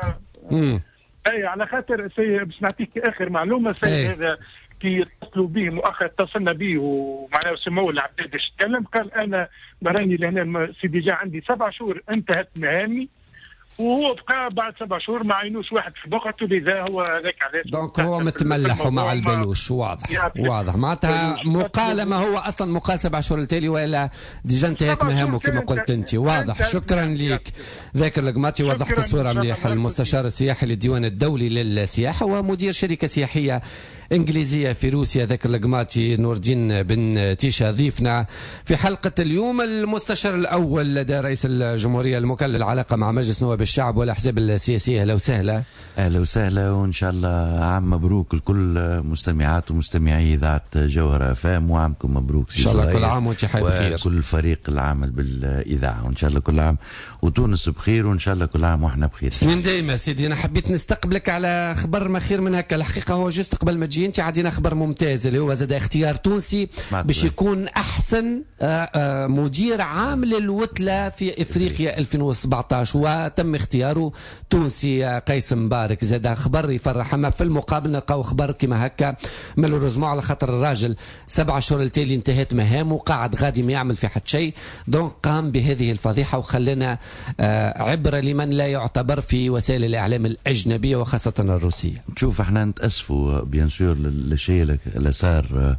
اي على خاطر باش نعطيك اخر معلومه. سي هذا كي اتصلوا به مؤخرا اتصلنا به ومعناه سموه العباد باش يتكلم. قال انا براني لهنا سي ديجا عندي 7 شهور انتهت مهامي وهو بقى بعد 7 شهور ما عينوش واحد في بقعته. لذا هو هذاك علاش دونك هو متملح ومع البلوش. واضح معناتها مقالمه هو اصلا مقال 7 شهور التالي والا ديجا انتهت مهامه كما قلت انت. واضح. شكرا لك ذاكر القماطي. وضحت الصوره مليح. المستشار السياحي للديوان الدولي للسياحه ومدير شركه سياحيه انجليزيه في روسيا ذاكر القماطي نور الدين بن تيشا ضيفنا في حلقه اليوم. المستشار الاول لدى رئيس الجمهوريه المكلف العلاقه مع مجلس نواب الشعب والاحزاب السياسيه. اهلا وسهلا. اهلا وسهلا وان شاء الله عام مبروك لكل مستمعات ومستمعي اذاعه جوهره فام. وعامكم مبروك ان شاء الله. كل عام وانت بخير. وكل فريق العمل بالاذاعه وان شاء الله كل عام وتونس بخير وان شاء الله كل عام واحنا بخير. سنين دايما سيدي. انا حبيت نستقبلك على خبر ما خير من هكا. الحقيقه هو جوست قبل ما تجي انت عندنا خبر ممتاز اللي هو زاد اختيار تونسي باش يكون احسن مدير عام للوتله في افريقيا 2017 وتم اختياره تونسي قيس مبارك. زاد خبر يفرح. اما في المقابل نلقاو خبر كما هكا مالوريزمون على خاطر الراجل 7 شهور التالي انتهت مهامه قاعد غادي ما يعمل في حد شيء. دونك قام بهذه الفضيحه وخلنا عبره لمن لا يعتبر في وسائل الاعلام الاجنبيه وخاصه الروسيه. شوف احنا نتاسفوا بيان سور للشيء اللي صار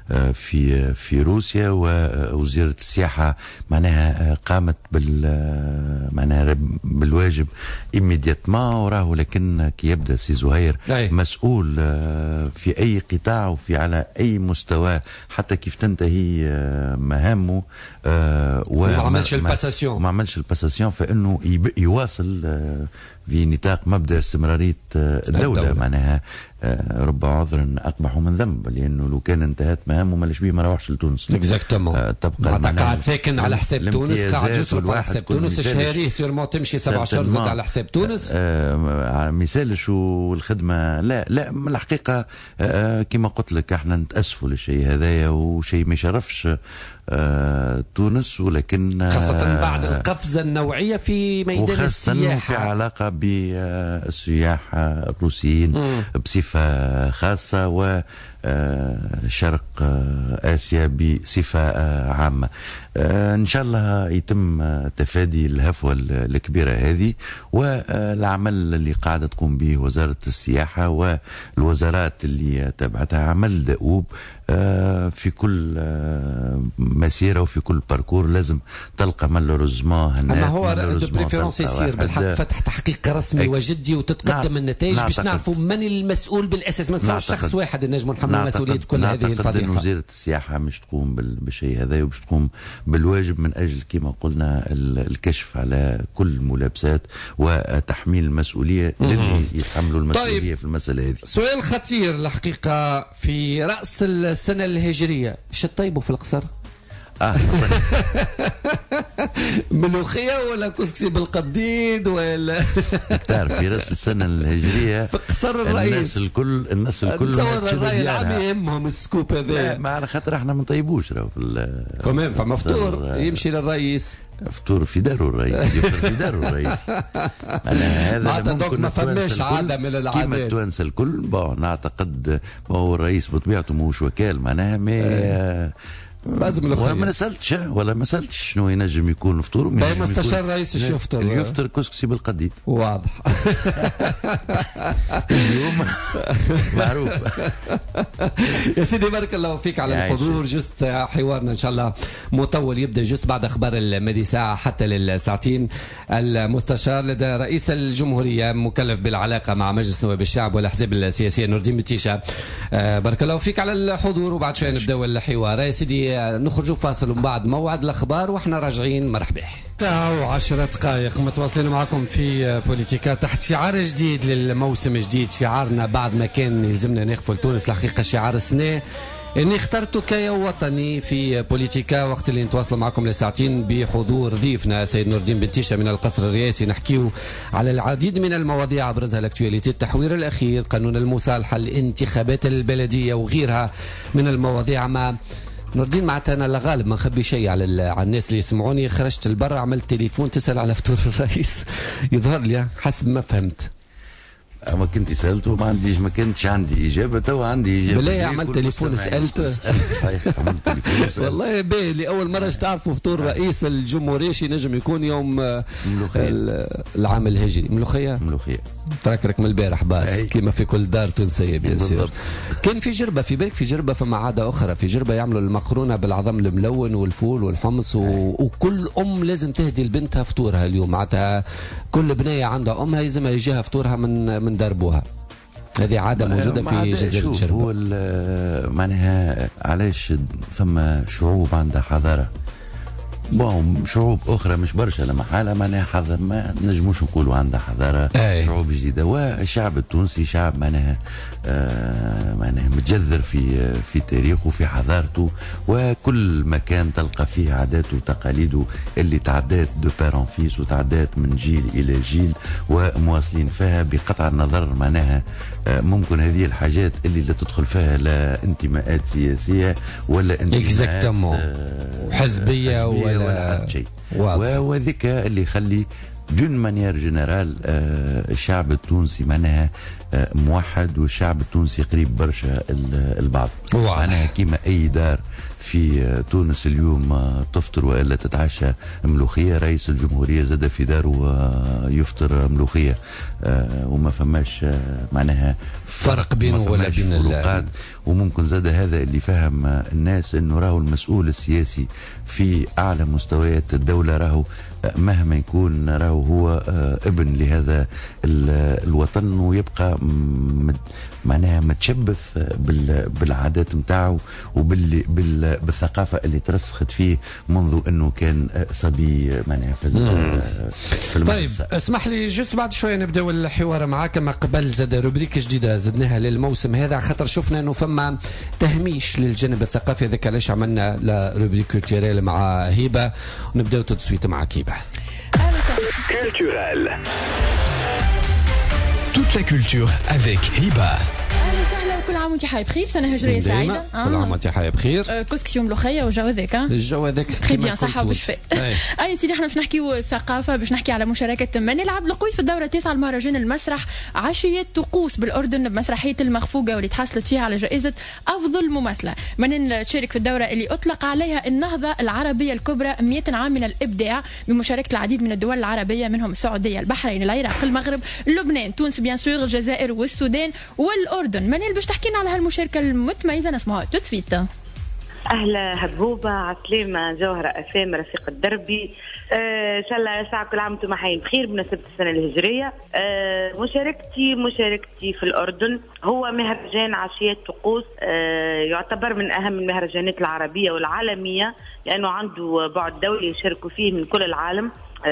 في روسيا. ووزيرة السياحة معناها قامت بالواجب إميدياتما وراه. لكن كي يبدأ سي زهير مسؤول في أي قطاع وفي على أي مستوى حتى كيف تنتهي مهامه وما عملش الباساسيون فإنه يواصل في نطاق مبدأ استمرارية الدولة. معناها رب عذر أقبح من ذنب لأنه لو كان انتهت مهامه ما بيه ما روحش لتونس. اكزاكتومون. تبقى قاعد ساكن على حساب تونس قاعد يصرف على حساب تونس. الشهري سيرمون تمشي 7 شهور زاد على حساب تونس. مثالش والخدمة لا الحقيقة كما قلت لك احنا نتأسفوا للشيء هذايا وشيء ما يشرفش تونس. ولكن خاصة بعد القفزة النوعية في ميدان السياحة في علاقة بالسياح الروسيين بصفة خاصة وشرق آسيا بصفة عامة. إن شاء الله يتم تفادي الهفوة الكبيرة هذه. والعمل اللي قاعدة تقوم به وزارة السياحة والوزارات اللي تبعتها عمل دؤوب في كل مسيرة وفي كل باركور لازم تلقى مالوريزمون. أما هو دو بريفيرونس يصير بالحق فتح تحقيق رسمي وجدي وتتقدم النتائج باش نعرفوا من المسؤول بالأساس. ما نتصورش شخص واحد النجم محمد يتحملوا مسؤوليه كل هذه الفضيحه. وزاره السياحه مش تقوم بالشيء هذا، ومش تقوم بالواجب من اجل كما قلنا الكشف على كل الملابسات وتحميل المسؤوليه للي يتحملوا المسؤوليه. طيب. في المساله هذه سؤال خطير الحقيقه، في راس السنه الهجريه ايش طيبوا في القصر؟ ملوخية ولا كسكسي بالقديد ولا تعرف في راس السنة الهجرية في قصر الرئيس الناس الكل تصور الرأي العام يهمهم السكوب هذا. ما على خاطر احنا ما طيبوش راهو كمان فما فطور يمشي للرئيس، فطور في داره الرئيس، يفطر في داره الرئيس. هذا ممكن ما فماش عادة من العادات كيما التوانسة الكل. نعتقد هو الرئيس بطبيعته مش وكال معناها ما سألتش شنو ينجم يكون فطور. مستشار رئيس يفطر كسكسي بالقديد واضح. اليوم معروف. يا سيدي بارك الله فيك على الحضور. جست حوارنا ان شاء الله مطول يبدا جست بعد اخبار المدي ساعه حتى للساعتين. المستشار لدى رئيس الجمهوريه مكلف بالعلاقه مع مجلس نواب الشعب والاحزاب السياسيه نور الدين بتيشة، بارك الله فيك على الحضور. وبعد شويه نبداو الحوار يا سيدي. نخرجوا فاصل ومن بعد موعد الاخبار واحنا راجعين. مرحبا. ساعة 10 دقائق متواصلين معكم في بوليتيكا تحت شعار جديد للموسم جديد. شعارنا بعد ما كان يلزمنا نغفل تونس الحقيقة شعار السنة اني اخترتك يا وطني في بوليتيكا. وقت اللي نتواصلوا معكم لساعتين بحضور ضيفنا سيد نور الدين بتيشة من القصر الرئاسي، نحكيو على العديد من المواضيع ابرزها الاكتواليتي، التحوير الاخير، قانون المصالحة، الانتخابات البلدية وغيرها من المواضيع. مع نور الدين معناتها انا لا غالب ما نخبي شيء على الناس اللي يسمعوني. خرجت لبرا عملت تليفون تسال على فطور الرئيس، يظهر لي حسب ما فهمت ما كنت سالته ما كانتش عندي اجابه. تو عندي اجابه. بالله عملت تليفون سالت. صحيح عملت تليفون والله باهي لاول مره تعرفوا فطور رئيس الجمهوريه شي نجم يكون يوم العام الهجري. ملوخيه تركرك من البارح باس كما في كل دار تونسيه بيان سور. كان في جربه في بالك، في جربه فما عاده اخرى، في جربه يعملوا المقرونه بالعظم الملون والفول والحمص وكل ام لازم تهدي لبنتها فطورها اليوم. معناتها كل بنيه عندها امها يلزمها يجيها فطورها من دربوها. هذه عادة موجودة في جزيرة الشرب. هو معناها علاش فما شعوب عندها حضارة شعوب أخرى مش برشا لما حالة معناها حضر ما نجموش نقولوا عندها حضارة. شعوب جديدة. والشعب التونسي شعب معناها متجذر في تاريخه في حضارته، وكل مكان تلقى فيه عاداته وتقاليده اللي تعدات دو بارون فيس وتعدات من جيل إلى جيل ومواصلين فيها بقطع النظر. معناها ممكن هذه الحاجات اللي لا تدخل فيها لا انتماءات سياسية ولا انتماءات حزبية ولا شيء. وذيك اللي يخلي دون مانيير جنرال الشعب التونسي معناها موحد، والشعب التونسي قريب برشا البعض. معناها كيما أي دار في تونس اليوم تفطر والا تتعشى ملوخيه، رئيس الجمهوريه زاد في داره يفطر ملوخيه، وما فماش معناها فرق بينه ولا بين الفروقات. وممكن زاد هذا اللي فهم الناس انه راهو المسؤول السياسي في اعلى مستويات الدوله راهو مهما يكون راهو هو ابن لهذا الوطن، ويبقى معناها متشبث بالعادات نتاعو بالثقافه اللي ترسخت فيه منذ انه كان صبي معناها في المدرسة. طيب اسمح لي جست بعد شويه نبداو الحوار معاك. ما قبل زاد روبريك جديده زدناها للموسم هذا خاطر شفنا انه فما تهميش للجانب الثقافي. هذاك علاش عملنا لا روبريك كولتوريل مع هبه، ونبداو تدسويت معك هبه. Culturel. Toute la culture avec Hiba. كل عام وانت حي بخير، سنه هجريه سعيده. كل عام وانت حي بخير. كسكسي وملوخيه والجو هذاك. الجو هذاك تري بيان، صحه وشفاء. اي سيدي احنا باش نحكيو ثقافه، باش نحكي على مشاركه من يلعب لقوي في الدوره 9 المهرجان المسرح عشيه طقوس بالاردن بمسرحيه المخفوقه واللي تحصلت فيها على جائزه افضل ممثله. من تشارك في الدوره اللي اطلق عليها النهضه العربيه الكبرى 100 عام من الابداع بمشاركه العديد من الدول العربيه منهم السعوديه، البحرين، العراق، المغرب، لبنان، تونس بيان سور، الجزائر والسودان والاردن. من باش تحكينا على هالمشاركه المتميزه نسمعها تو سويت. أهلا هبوبة عسلامة جوهرة أفام رفيق الدربي. إن شاء الله ساعة كل عام وانتم حيين بخير بمناسبة السنة الهجرية. مشاركتي في الأردن هو مهرجان عشية طقوس، يعتبر من أهم المهرجانات العربية والعالمية لأنه عنده بعد دولي يشاركوا فيه من كل العالم.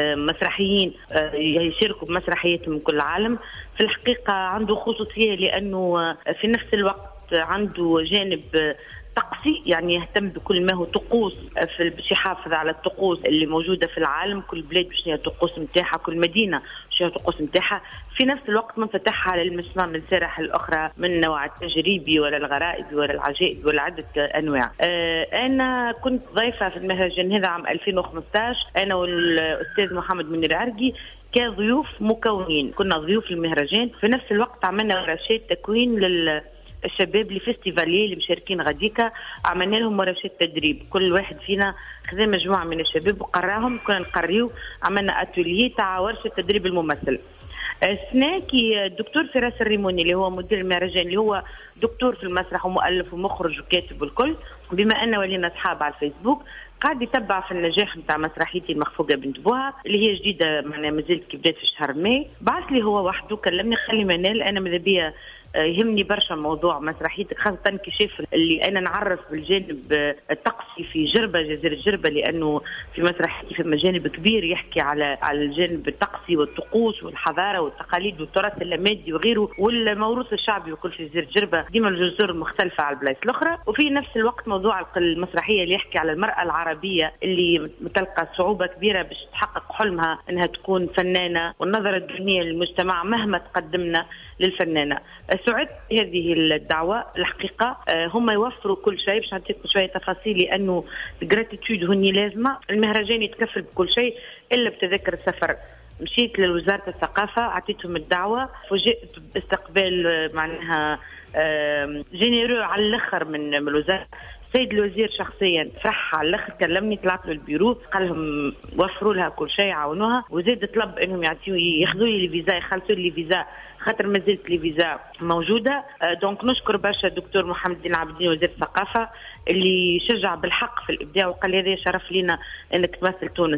مسرحيين يشاركوا بمسرحياتهم من كل العالم. في الحقيقة عنده خصوصية لأنه في نفس الوقت عنده جانب طقسي، يعني يهتم بكل ما هو طقوس باش يحافظ على الطقوس اللي موجوده في العالم. كل بلاد باش هي الطقوس نتاعها، كل مدينه باش هي الطقوس نتاعها. في نفس الوقت منفتحها للمسمى من السراح الاخرى من نوع التجريبي ولا الغرائبي ولا العجائب ولا عده انواع. انا كنت ضيفه في المهرجان هذا عام 2015 انا والاستاذ محمد منير العرقي كضيوف مكونين. كنا ضيوف المهرجان، في نفس الوقت عملنا ورشات تكوين الشباب اللي فيستيفالي اللي مشاركين غاديكا، عملنا لهم ورشات تدريب. كل واحد فينا خذا مجموعه من الشباب وقراهم، كنا نقريو، عملنا اتوليي تاع ورشه تدريب الممثل. السنه كي الدكتور فراس الريموني اللي هو مدير المهرجان اللي هو دكتور في المسرح ومؤلف ومخرج وكاتب والكل، بما ان ولينا اصحاب على الفيسبوك، قاعد يتبع في النجاح نتاع مسرحيتي المخفوقه بنت بوها اللي هي جديده معناها مازالت كي بدات في شهر ماي. بعث لي هو وحده كلمني خلي منال انا ماذا بيا يهمني برشا موضوع مسرحيتك، خاصة كي شاف اللي أنا نعرف بالجانب الطقسي في جربة جزيرة جربة، لأنه في مسرحيتي في جانب كبير يحكي على الجانب الطقسي والطقوس والحضارة والتقاليد والتراث اللامادي وغيره والموروث الشعبي وكل في جزيرة جربة ديما الجزر مختلفة على البلايص الأخرى. وفي نفس الوقت موضوع المسرحية اللي يحكي على المرأة العربية اللي تلقى صعوبة كبيرة باش تحقق حلمها أنها تكون فنانة، والنظرة الدينية للمجتمع مهما تقدمنا للفنانة. سعدت هذه الدعوة الحقيقة. هم يوفروا كل شيء، باش نعطيكم شوية تفاصيل لأنه الجراتيتيود هني لازمة. المهرجان يتكفل بكل شيء إلا بتذكر السفر. مشيت لوزارة الثقافة أعطيتهم الدعوة، فوجئت باستقبال معناها جينيرو على الآخر من الوزارة. السيد الوزير شخصيا فرح على الاخر، كلمني طلعت له البيرو قال لهم وفروا لها كل شيء عاونوها، وزاد طلب انهم ياخذوا لي الفيزا يخلصوا لي الفيزا خاطر ما زالت لي فيزا موجوده. دونك نشكر برشا الدكتور محمد الدين عابدين وزير الثقافه اللي شجع بالحق في الابداع وقال هذا شرف لنا انك تمثل تونس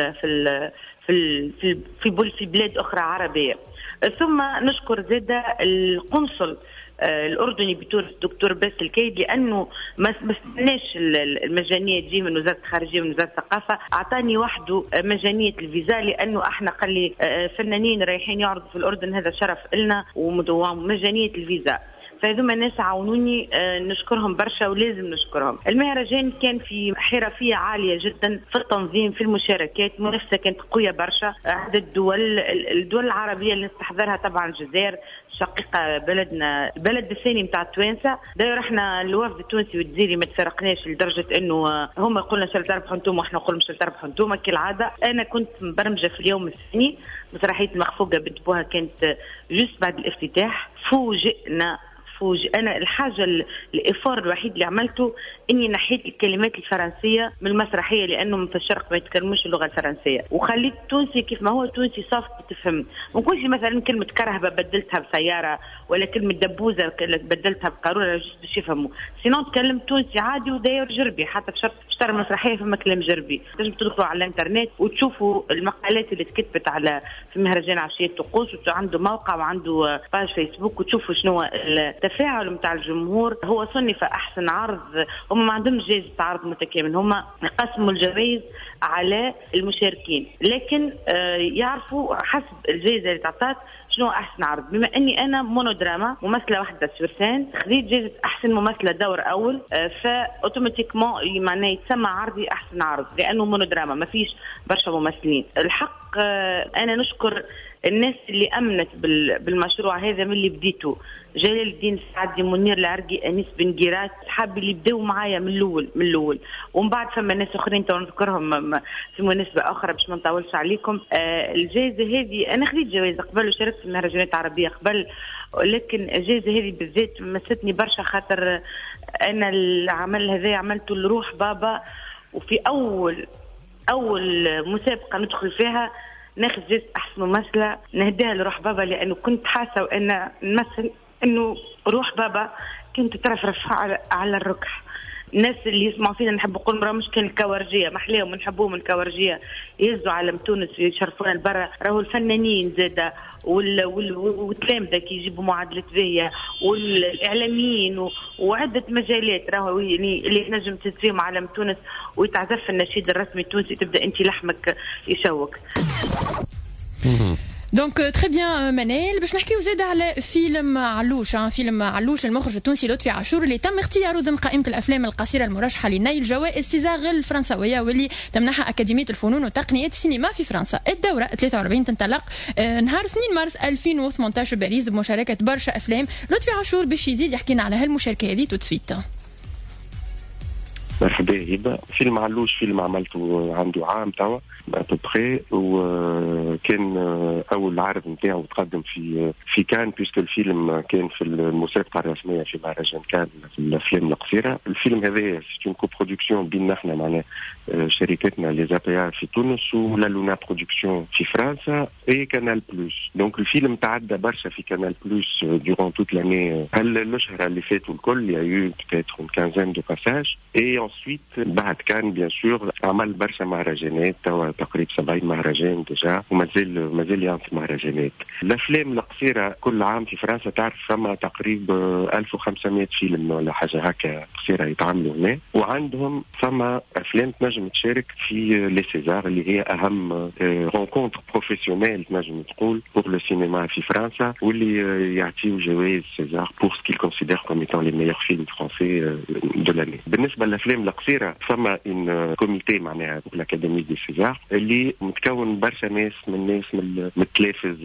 في بلاد اخرى عربيه. ثم نشكر زاده القنصل الأردني بتونس الدكتور باسل الكيد، لأنه ما استناش المجانية تجي من وزارة الخارجية ومن وزارة الثقافة، أعطاني وحده مجانية الفيزا لأنه احنا قال لي فنانين رايحين يعرضوا في الأردن هذا شرف لنا ومجانية الفيزا. فهذوما الناس عاونوني نشكرهم برشا ولازم نشكرهم. المهرجان كان في حرفية عالية جدا في التنظيم، في المشاركات، منافسة كانت قوية برشا. عدد الدول العربية اللي نستحضرها طبعا الجزائر شقيقة بلدنا، البلد الثاني متاع التوانسة. داير احنا الوفد التونسي والجزائري ما تفرقناش لدرجة انه هم يقولنا شل تربحوا انتم واحنا نقول مش تربحوا انتم كالعادة. انا كنت مبرمجة في اليوم الثاني مسرحية المخفوقة بنت بوها، كانت جوست بعد الافتتاح. أنا الحاجة الإفار الوحيد اللي عملته إني نحيت الكلمات الفرنسية من المسرحية لأنه في الشرق ما يتكلموش اللغة الفرنسية، وخليت تونسي كيف ما هو تونسي صافي تفهم. ما نقولش مثلا كلمة كرهبة بدلتها بسيارة ولا كلمة دبوزة بدلتها بقارورة باش يفهموا، سينون تكلم تونسي عادي وداير جربي. حتى في شرط المسرحية فما كلام جربي، تنجم تدخلوا على الانترنت وتشوفوا المقالات اللي تكتبت على في مهرجان عشية طقوس، وعنده موقع وعنده باج فيسبوك، وتشوفوا شنو التفاعل متاع الجمهور. هو صنف احسن عرض، هم ما عندهمش جائزة عرض متكامل، هم قسموا الجوائز على المشاركين، لكن يعرفوا حسب الجائزة اللي تعطات شنو احسن عرض. بما اني انا مونودراما ممثله واحده سورسان، خذيت جائزه احسن ممثله دور اول، فاوتوماتيكمون معناه يتسمى عرضي احسن عرض لانه مونودراما ما فيش برشا ممثلين. الحق انا نشكر الناس اللي امنت بالمشروع هذا من اللي بديته، جلال الدين السعدي، منير العرقي، انيس بن قيراس، صحابي اللي بداوا معايا من الاول ومن بعد فما ناس اخرين تو نذكرهم في مناسبه اخرى باش ما نطولش عليكم. الجائزه هذه انا خذيت جوائز قبل وشاركت في مهرجانات عربيه قبل، لكن الجائزه هذه بالذات مستني برشا خاطر انا العمل هذا عملته لروح بابا، وفي اول مسابقه ندخل فيها ناخذ جائزة أحسن ممثلة نهديها لروح بابا، لأنه كنت حاسة وأنا نمثل أنه روح بابا كنت ترفرف على الركح. الناس اللي يسمعوا فينا نحب نقول راه مش كان الكورجيه محليهم نحبوهم الكورجيه يهزوا علم تونس يشرفونا لبرا. راهو الفنانين زاده والتلامذه كي يجيبوا معادلة باهية والاعلاميين وعده مجالات راهو يعني اللي تنجم تسفيهم علم تونس ويتعزف النشيد الرسمي التونسي تبدا انت لحمك يشوك. دونك تري بيان منال. باش نحكيو زاد على فيلم علوش، فيلم علوش للمخرج التونسي لطفي عاشور اللي تم اختياره ضمن قائمه الافلام القصيره المرشحه لنيل جوائز سيزار الفرنسويه واللي تمنحها اكاديميه الفنون وتقنيات السينما في فرنسا. الدوره 43 تنطلق نهار 2 مارس 2018 باريس بمشاركه برشا افلام. لطفي عاشور باش يزيد يحكينا على هالمشاركه هذه توتسويت. مرحبا هبه. فيلم علوش فيلم عملته عنده عام توا ابوبخي، وكان اول عرض نتاعو تقدم في كان بيسك الفيلم كان في المسابقه الرسميه في مهرجان كان في الافلام القصيره. الفيلم هذا سي كو برودكسيون بيننا احنا معناها شركتنا لي زابيا في تونس ولا لونا برودكسيون في فرنسا اي كانال بلوس. دونك الفيلم تعدى برشا في كانال بلوس دورون توت لاني الاشهر اللي فاتوا الكل يا يو بتاتر اون كانزين دو باساج اي انسويت بعد كان بيان سور عمل برشا مهرجانات توا تقريبا 70 مهرجان ديجا ومازال يعمل مهرجانات. الافلام القصيره كل عام في فرنسا تعرف فما تقريبا 1500 فيلم ولا حاجه هكا قصيره يتعملوا هنا، وعندهم فما افلام تنجم تشارك في لي سيزار اللي هي اهم رونكونتر بروفيسيونيل تنجم تقول بور لو سينما في فرنسا، واللي يعطيو جوائز سيزار بور سكيل كونسيدير كوم ايتون لي ميور فيلم فرونسي دو لاني. بالنسبه للافلام القصيره فما ان كوميتي معناها بور لاكاديمي دي سيزار اللي متكون برشا ناس من التلافز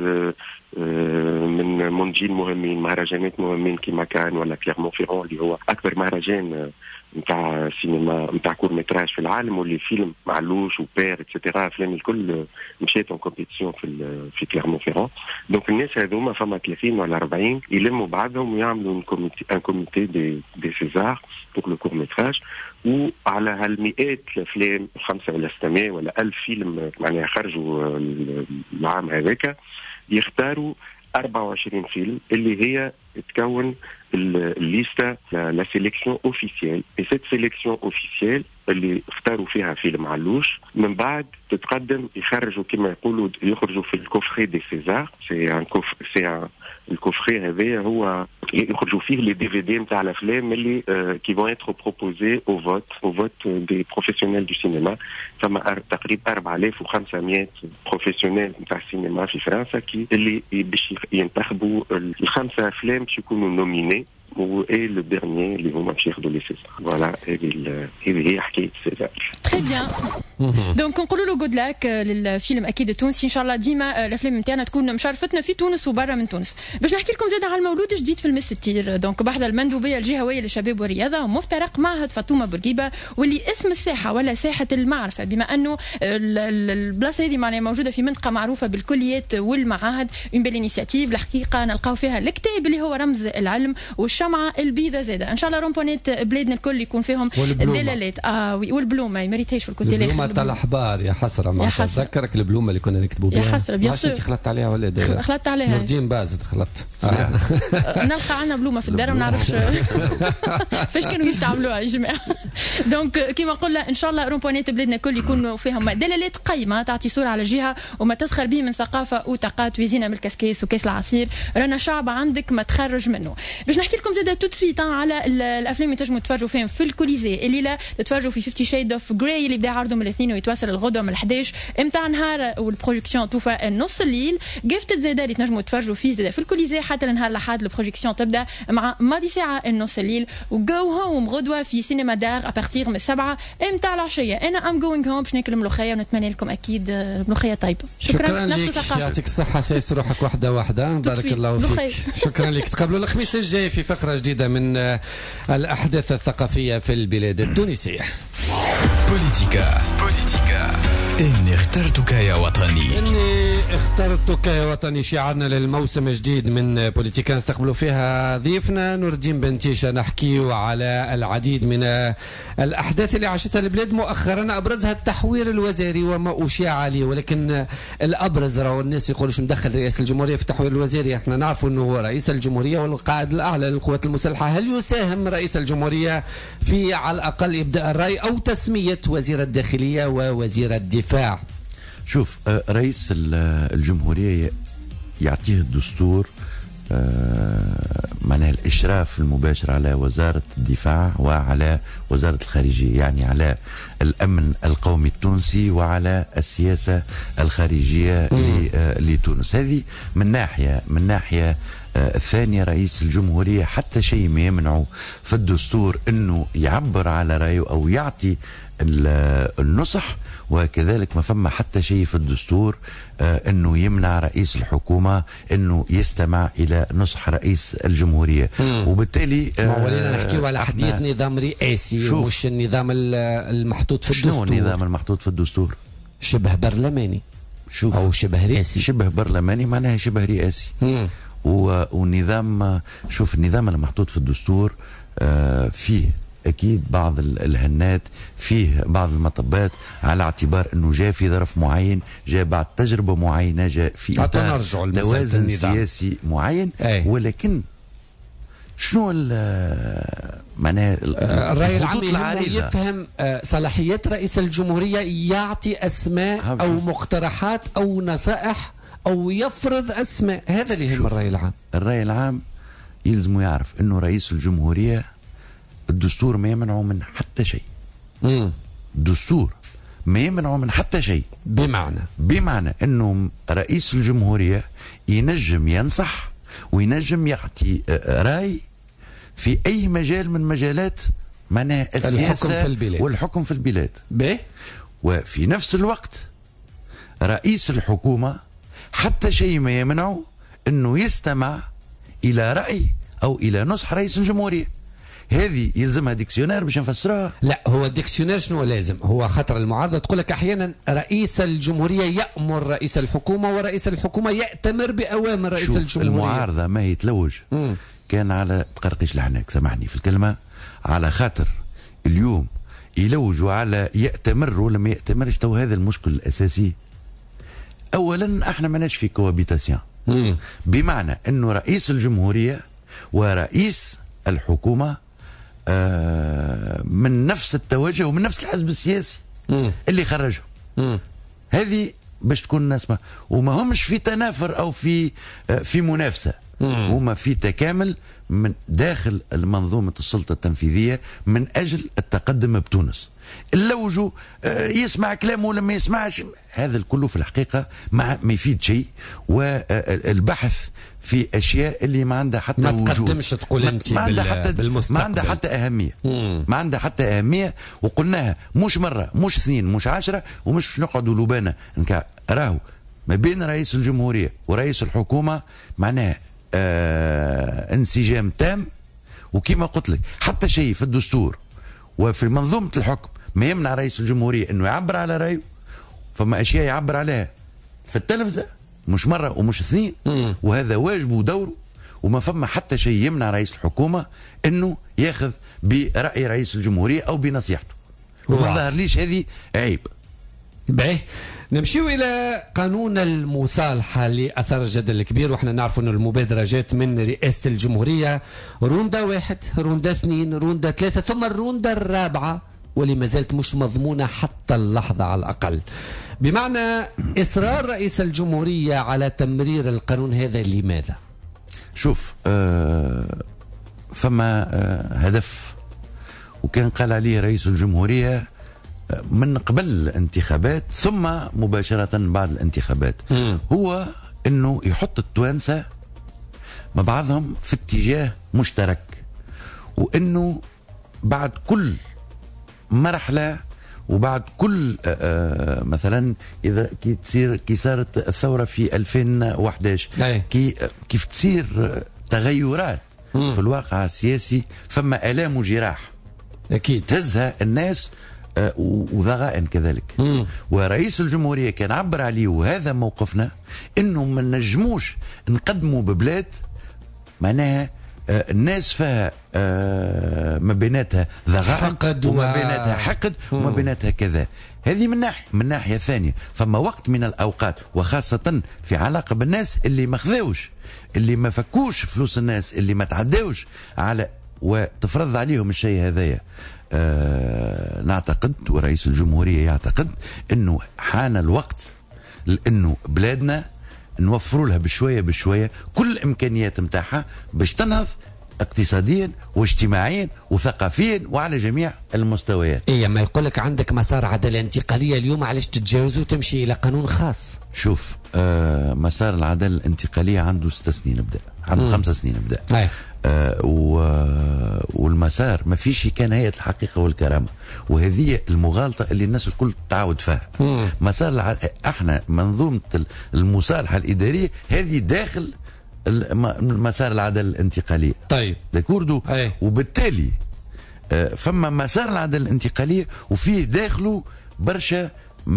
من منتجين مهمين، مهرجانات مهمين كيما كان ولا كليرمون فيرون اللي هو اكبر مهرجان نتاع سينما نتاع كور متراج في العالم، واللي فيلم معلوش وبير اتسيتيرا افلام الكل مشيت اون كومبيتيسيون في كليرمون فيرون. دونك الناس هذوما فما 30 ولا 40 يلموا بعضهم ويعملوا ان كوميتي دي سيزار بور لو كور متراج، وعلى هالمئات الافلام 5 ولا 600 ولا 1000 فيلم معناها خرجوا العام هذاك يختاروا 24 فيلم اللي هي تكون الليسته لا سيليكسيون اوفيسيال. اي سيت سيليكسيون اوفيسيال اللي اختاروا فيها فيلم علوش من بعد تتقدم يخرجوا كما يقولوا يخرجوا في الكوفري دي سيزار. سي الكوفري هذا هو يخرجوا فيه لي دي في دي نتاع الافلام اللي كي فون اتر بروبوزي او فوت دي بروفيسيونيل دو سينما. فما تقريبا 4500 بروفيسيونيل نتاع السينما في فرنسا كي اللي باش ينتخبوا الخمسه افلام باش يكونوا نوميني واي لو ديرني اللي هما باش ياخذوا لي سيزار. فوالا هذه هي حكايه سيزار. تري بيان. دونك نقولوا له جود لاك للفيلم اكيد التونسي، ان شاء الله ديما الافلام نتاعنا تكون مشرفتنا في تونس وبرا من تونس. باش نحكي لكم زاد على المولود جديد في المستير. دونك بحث المندوبيه الجهويه للشباب والرياضه ومفترق معهد فاطمه بورقيبه واللي اسم الساحه ولا ساحه المعرفه بما انه البلاصه هذه معناها موجوده في منطقه معروفه بالكليات والمعاهد. اون بيل انيشيتيف الحقيقه نلقاو فيها الكتاب اللي هو رمز العلم والشمعه البيضاء زاده. ان شاء الله رومبونيت بلادنا الكل يكون فيهم الدلالات والبلومه ما مريتهاش في الكوتي البلومه تاع الاحبار. يا حسره ما تذكرك البلومه اللي كنا نكتبوا بها. يا حسره بيان سور. انت خلطت عليها ولا خلطت عليها نور الدين بازد خلطت. نلقى عندنا بلومه في الدار ما نعرفش فاش كانوا يستعملوها يا جماعه. دونك كيما قلنا ان شاء الله رومبونيت بلادنا الكل يكونوا فيهم دلالات قيمه تعطي صوره على الجهه وما تسخر به من ثقافه وطاقات وزينه من الكسكيس وكاس العصير. رانا شعب عندك ما تخرج منه. باش نحكي لكم زاده تو سويت على الافلام اللي تنجموا تتفرجوا فيهم في الكوليزي. الليله تتفرجوا في 50 شيد اوف جراي اللي بدا عرضه من الاثنين ويتواصل الغدوه من 11 امتاع نهار والبروجيكسيون توفى نص الليل. جفت زاده اللي تنجموا تتفرجوا فيه زاده في الكوليزي حتى لنهار الاحد. البروجيكسيون تبدا مع ماضي ساعه نص الليل وجو هوم غدوه في سينما دار ابارتيغ من 7 امتاع العشيه. انا ام جوينغ هوم باش ناكل ملوخيه ونتمنى لكم اكيد ملوخيه طيبه. شكرا لك يعطيك الصحه. سيس روحك واحده بارك الله فيك. شكرا لك. تقابلوا الخميس الجاي في فقره جديده من الاحداث الثقافيه في البلاد التونسيه. بوليتيكا إني اخترتك يا وطني. إني اخترتك يا وطني، شعارنا للموسم الجديد من بوليتيكا نستقبلوا فيها ضيفنا نور الدين بنتيشة. نحكيوا على العديد من الأحداث اللي عاشتها البلاد مؤخرا، أبرزها التحوير الوزاري وما أشيع عليه، ولكن الأبرز راهو الناس يقولوا مدخل رئيس الجمهورية في التحوير الوزاري. احنا نعرفوا أنه هو رئيس الجمهورية والقائد الأعلى للقوات المسلحة. هل يساهم رئيس الجمهورية في على الأقل إبداء الرأي أو تسمية وزير الداخلية ووزير الدفاع؟ شوف، رئيس الجمهورية يعطيه الدستور معناها الإشراف المباشر على وزارة الدفاع وعلى وزارة الخارجية، يعني على الأمن القومي التونسي وعلى السياسة الخارجية لتونس. هذه من ناحية الثانية رئيس الجمهورية حتى شيء ما يمنعه في الدستور أنه يعبر على رأيه أو يعطي النصح، وكذلك ما فما حتى شيء في الدستور انه يمنع رئيس الحكومة انه يستمع الى نصح رئيس الجمهورية. وبالتالي ولينا نحكيو على حديث نظام رئاسي مش النظام المحطوط في الدستور. شنو النظام المحطوط في الدستور؟ شبه برلماني او شبه رئاسي. شبه برلماني معناها شبه رئاسي. ونظام، شوف النظام المحطوط في الدستور فيه أكيد بعض الهنات، فيه بعض المطبات، على اعتبار أنه جاء في ظرف معين، جاء بعد تجربة معينة، جاء في إطار توازن سياسي معين. ولكن شنو معناها الرأي العام يفهم صلاحيات رئيس الجمهورية يعطي أسماء أو مقترحات أو نصائح أو يفرض أسماء. هذا اللي يهم الرأي العام. الرأي العام يلزم يعرف أنه رئيس الجمهورية الدستور ما يمنعه من حتى شيء. الدستور ما يمنعه من حتى شيء. بمعنى أنه رئيس الجمهورية ينجم ينصح وينجم يعطي رأي في أي مجال من مجالات معناها السياسة والحكم في البلاد. وفي نفس الوقت رئيس الحكومة حتى شيء ما يمنعه أنه يستمع إلى رأي أو إلى نصح رئيس الجمهورية. هذه يلزمها ديكسيونير باش نفسرها؟ لا، هو الديكسيونير شنو لازم؟ هو خطر المعارضة تقول لك أحيانا رئيس الجمهورية يأمر رئيس الحكومة ورئيس الحكومة يأتمر بأوامر رئيس الجمهورية. المعارضة ما يتلوج كان على تقرقش لحناك، سامحني في الكلمة، على خاطر اليوم يلوجوا على يأتمر ولا ما يأتمرش. تو هذا المشكل الأساسي. أولا احنا ماناش في كوابيتاسيون، بمعنى أنه رئيس الجمهورية ورئيس الحكومة من نفس التوجه ومن نفس الحزب السياسي اللي خرجه. هذه باش تكون الناس وما همش في تنافر او في منافسه، هما في تكامل من داخل منظومه السلطه التنفيذيه من اجل التقدم بتونس. اللوجو يسمع كلامه ولا ما يسمعش، هذا الكل في الحقيقه ما يفيد شيء. والبحث في اشياء اللي ما عندها حتى ما وجود، تقدمش تقول انت ما عندها حتى اهميه. وقلناها مش مره مش اثنين مش 10 ومش نقعدوا لبانه راهو ما بين رئيس الجمهوريه ورئيس الحكومه معناها انسجام تام. وكما قلت لك حتى شيء في الدستور وفي منظومه الحكم ما يمنع رئيس الجمهوريه انه يعبر على رايه. فما اشياء يعبر عليها في التلفزه مش مرة ومش اثنين، وهذا واجبه ودوره. وما فما حتى شيء يمنع رئيس الحكومة انه ياخذ برأي رئيس الجمهورية او بنصيحته. وما ظهر ليش هذه عيب. نمشيو الى قانون المصالحة اللي اثار الجدل الكبير، واحنا نعرف انه المبادرة جات من رئاسة الجمهورية. روندا 1، روندا 2، روندا 3، ثم الروندا الرابعة واللي ما زالت مش مضمونة حتى اللحظة على الأقل. بمعنى إصرار رئيس الجمهورية على تمرير القانون هذا لماذا؟ شوف، فما هدف وكان قال عليه رئيس الجمهورية من قبل الانتخابات ثم مباشرة بعد الانتخابات، هو أنه يحط التوانسة مع بعضهم في اتجاه مشترك، وأنه بعد كل مرحلة وبعد كل مثلا اذا كي صارت الثوره في 2011 كيف تصير تغيرات في الواقع السياسي، فما الام وجراح اكيد تهزها الناس وضغائن كذلك. ورئيس الجمهورية كان عبر عليه، وهذا موقفنا، انه ما نجموش نقدموا ببلاد معناها الناس فيها ما بيناتها ضغائن وما بيناتها حقد وما بيناتها كذا. هذه من ناحية ثانية فما وقت من الأوقات، وخاصة في علاقة بالناس اللي ما خذوش، اللي ما فكوش فلوس الناس، اللي ما تعداوش على وتفرض عليهم الشيء هذايا. نعتقد ورئيس الجمهورية يعتقد انه حان الوقت لانه بلادنا نوفروا لها بشوية بشوية كل الامكانيات متاعها باش تنهض اقتصاديا واجتماعيا وثقافيا وعلى جميع المستويات. ايه ما يقول لك عندك مسار عداله انتقاليه اليوم، علاش تتجاوز وتمشي الى قانون خاص؟ شوف مسار العداله الانتقاليه عنده 6 سنين بدا، عنده 5 سنين بدا. والمسار ما فيش كان هيئة الحقيقة والكرامة، وهذه المغالطة اللي الناس الكل تعود فيها. مسار احنا منظومة المصالحة الإدارية هذه داخل مسار العدالة الانتقالية. طيب داكوردو. وبالتالي فما مسار العدالة الانتقالية وفيه داخله برشا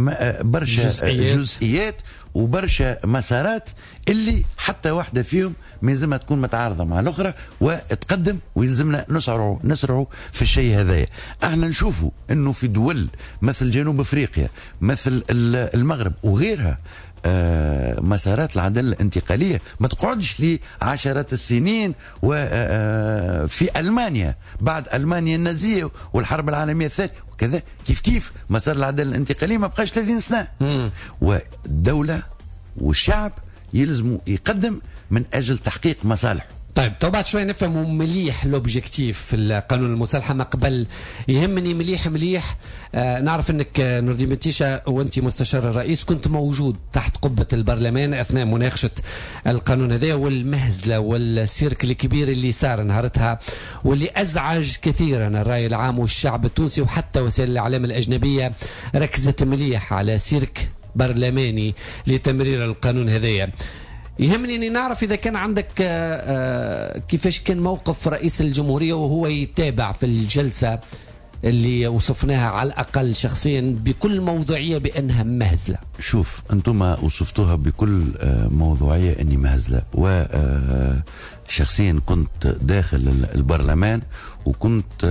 جزئيات وبرشا مسارات اللي حتى واحدة فيهم ما يلزمها تكون متعارضة مع الأخرى وتقدم، ويلزمنا نسرعوا في الشيء هذايا. احنا نشوفوا انه في دول مثل جنوب افريقيا مثل المغرب وغيرها مسارات العدالة الانتقالية ما تقعدش لعشرات السنين. وفي ألمانيا بعد ألمانيا النازية والحرب العالمية الثانية وكذا كيف مسار العدالة الانتقالية ما بقاش 30 سنة. والدولة والشعب يلزموا يقدم من أجل تحقيق مصالحه. طيب تو بعد شوي نفهموا مليح لوبجيكتيف في القانون المصالحه. ما قبل يهمني مليح نعرف انك نور الدين بنتيشة وانت مستشار الرئيس كنت موجود تحت قبه البرلمان اثناء مناقشه القانون هذا، والمهزله والسيرك الكبير اللي صار نهارتها واللي ازعج كثيرا الراي العام والشعب التونسي، وحتى وسائل الاعلام الاجنبيه ركزت مليح على سيرك برلماني لتمرير القانون هذايا. يهمني اني نعرف اذا كان عندك كيفاش كان موقف رئيس الجمهورية وهو يتابع في الجلسة اللي وصفناها على الاقل شخصيا بكل موضوعية بانها مهزلة. شوف انتم وصفتوها بكل موضوعية اني مهزلة، وشخصيا كنت داخل البرلمان وكنت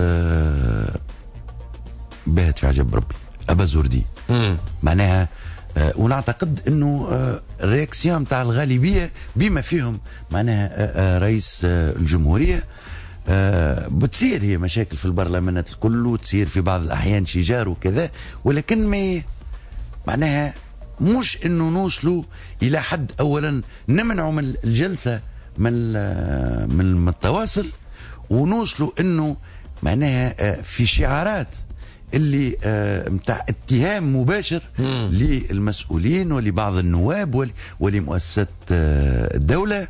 باهت في عجب ربي ابا زردي معناها. ونعتقد انه الرياكسيون تاع الغالبيه بما فيهم معناها رئيس الجمهوريه بتصير هي مشاكل في البرلمانات الكل، وتصير في بعض الاحيان شجار وكذا، ولكن ما معناها مش انه نوصلوا الى حد اولا نمنعوا من الجلسه من التواصل، ونوصلوا انه معناها في شعارات اللي متاع اتهام مباشر للمسؤولين ولبعض النواب ولمؤسسات الدولة،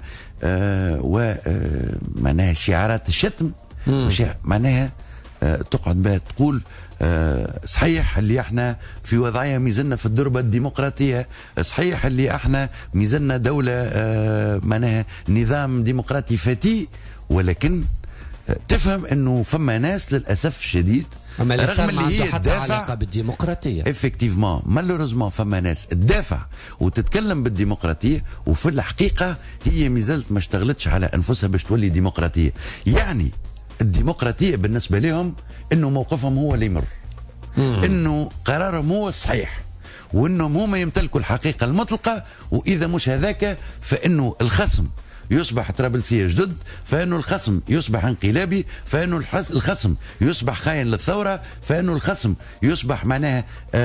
ومعناها شعارات الشتم معناها تقعد بها تقول صحيح اللي احنا في وضعية ميزنا في الدربة الديمقراطية، صحيح اللي احنا ميزنا دولة معناها نظام ديمقراطي فتي، ولكن تفهم انه فما ناس للأسف الشديد اما اللي صار ما عنده حتى علاقه بالديمقراطيه افكتيفمون مالوريزمون فما ناس تدافع وتتكلم بالديمقراطيه وفي الحقيقه هي مازالت ما اشتغلتش على انفسها باش تولي ديمقراطيه. يعني الديمقراطيه بالنسبه لهم انه موقفهم هو اللي يمر، انه قرارهم هو الصحيح، وانهم هما يمتلكوا الحقيقه المطلقه، واذا مش هذاك فانه الخصم يصبح طرابلسية جدد، فإنه الخصم يصبح انقلابي، فإنه الخصم يصبح خاين للثورة، فإنه الخصم يصبح معناها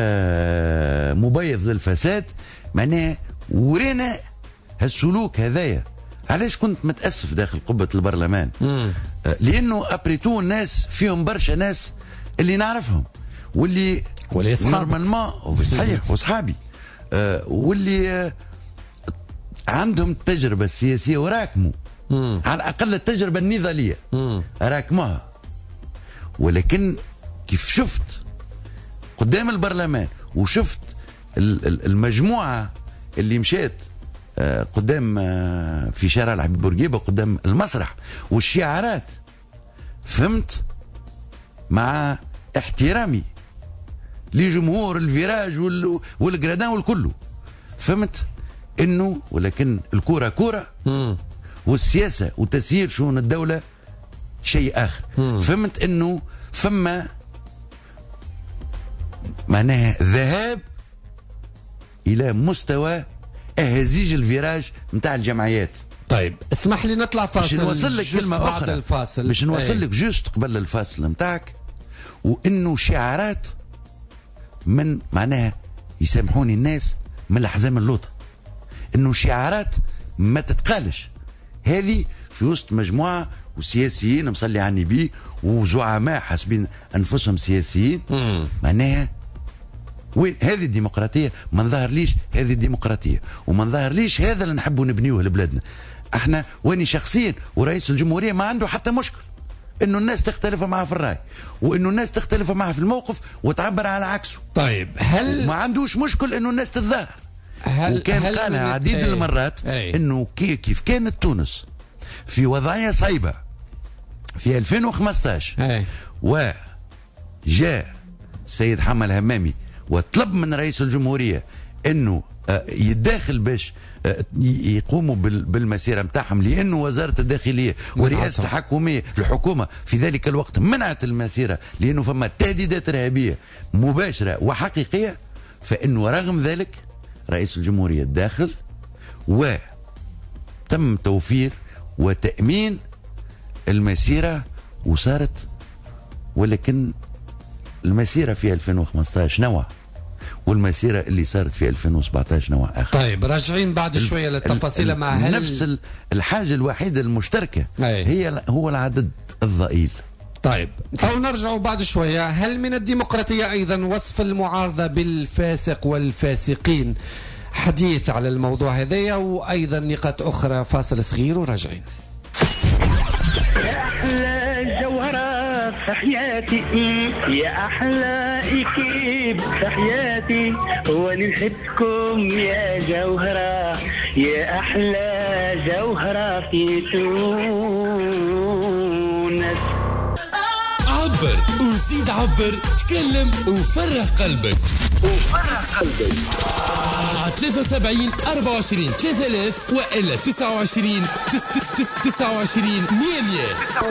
مبيض للفساد. معناها ورينا هالسلوك هذايا. علاش كنت متأسف داخل قبة البرلمان؟ لأنه أبريتو الناس فيهم برشا ناس اللي نعرفهم واللي نورمالمون صحيح وصحابي واللي عندهم التجربة السياسية وراكموا على الأقل التجربة النضالية راكموها. ولكن كيف شفت قدام البرلمان وشفت المجموعة اللي مشات قدام في شارع الحبيب بورقيبة قدام المسرح والشعارات، فهمت مع احترامي لجمهور الفيراج والجرادان والكله. فهمت انه ولكن الكره كره والسياسه وتسيير شؤون الدوله شيء اخر. فهمت انه فما معناها ذهاب الى مستوى اهزيج الفيراج نتاع الجمعيات. طيب اسمح لي نطلع فاصل باش نوصل لك كلمه اخرى الفاصل. باش نوصل لك جوست قبل الفاصل نتاعك، وانه شعارات من معناها يسامحوني الناس من الاحزاب اللوطه، انه شعارات ما تتقالش هذه في وسط مجموعه وسياسيين مصلي على النبي وزعماء حاسبين انفسهم سياسيين. معناها وين هذه الديمقراطيه؟ ما نظهرليش هذه الديمقراطيه، وما نظهرليش هذا اللي نحبوا نبنيوه لبلادنا. احنا واني شخصيا ورئيس الجمهوريه ما عنده حتى مشكل انه الناس تختلف معه في الراي، وانه الناس تختلف معه في الموقف وتعبر على عكسه. طيب هل ما عندوش مشكل انه الناس تتظاهر؟ وكان قالها عديد المرات انه كيف كانت تونس في وضعيه صعيبه في 2015 وجاء السيد حمد الهمامي وطلب من رئيس الجمهوريه انه يتداخل باش يقوموا بالمسيره نتاعهم، لانه وزاره الداخليه ورئاسه الحكومه في ذلك الوقت منعت المسيره لانه فما تهديدات ارهابيه مباشره وحقيقيه. فانه رغم ذلك رئيس الجمهوريه داخل وتم توفير وتامين المسيره وصارت. ولكن المسيره في 2015 نوع، والمسيره اللي صارت في 2017 نوع اخر. طيب راجعين بعد شويه للتفاصيل مع نفس الحاجه الوحيده المشتركه هو العدد الضئيل. طيب تو نرجع بعد شويه. هل من الديمقراطيه ايضا وصف المعارضه بالفاسق والفاسقين؟ حديث على الموضوع هذايا وايضا نقاط اخرى. فاصل صغير وراجعين. يا احلى جوهرة في حياتي، يا احلى اكيب في حياتي، وانا نحبكم يا جوهرة، يا احلى جوهرة في تونس. عبر وزيد عبر، تكلم وفرح قلبك. 73 24 3000 والا 29 29 100.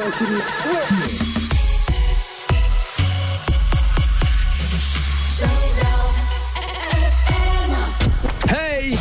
هاي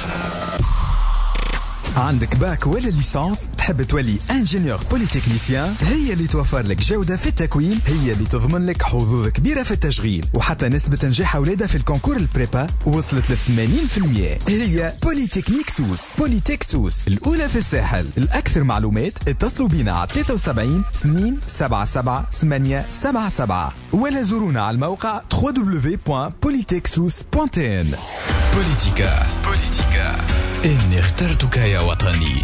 عندك باك ولا ليسانس؟ تحب تولي انجينيور بوليتكنيسيان؟ هي اللي توفر لك جودة في التكوين، هي اللي تضمن لك حظوظ كبيرة في التشغيل، وحتى نسبة نجاح أولادها في الكونكور البريبا وصلت ل 80%. هي بوليتكنيك سوس. بوليتك سوس الأولى في الساحل. الأكثر معلومات اتصلوا بنا على 73 277 877 ولا زورونا على الموقع www.polytechsous.tn. بوليتيكا إني اخترتك يا وطني.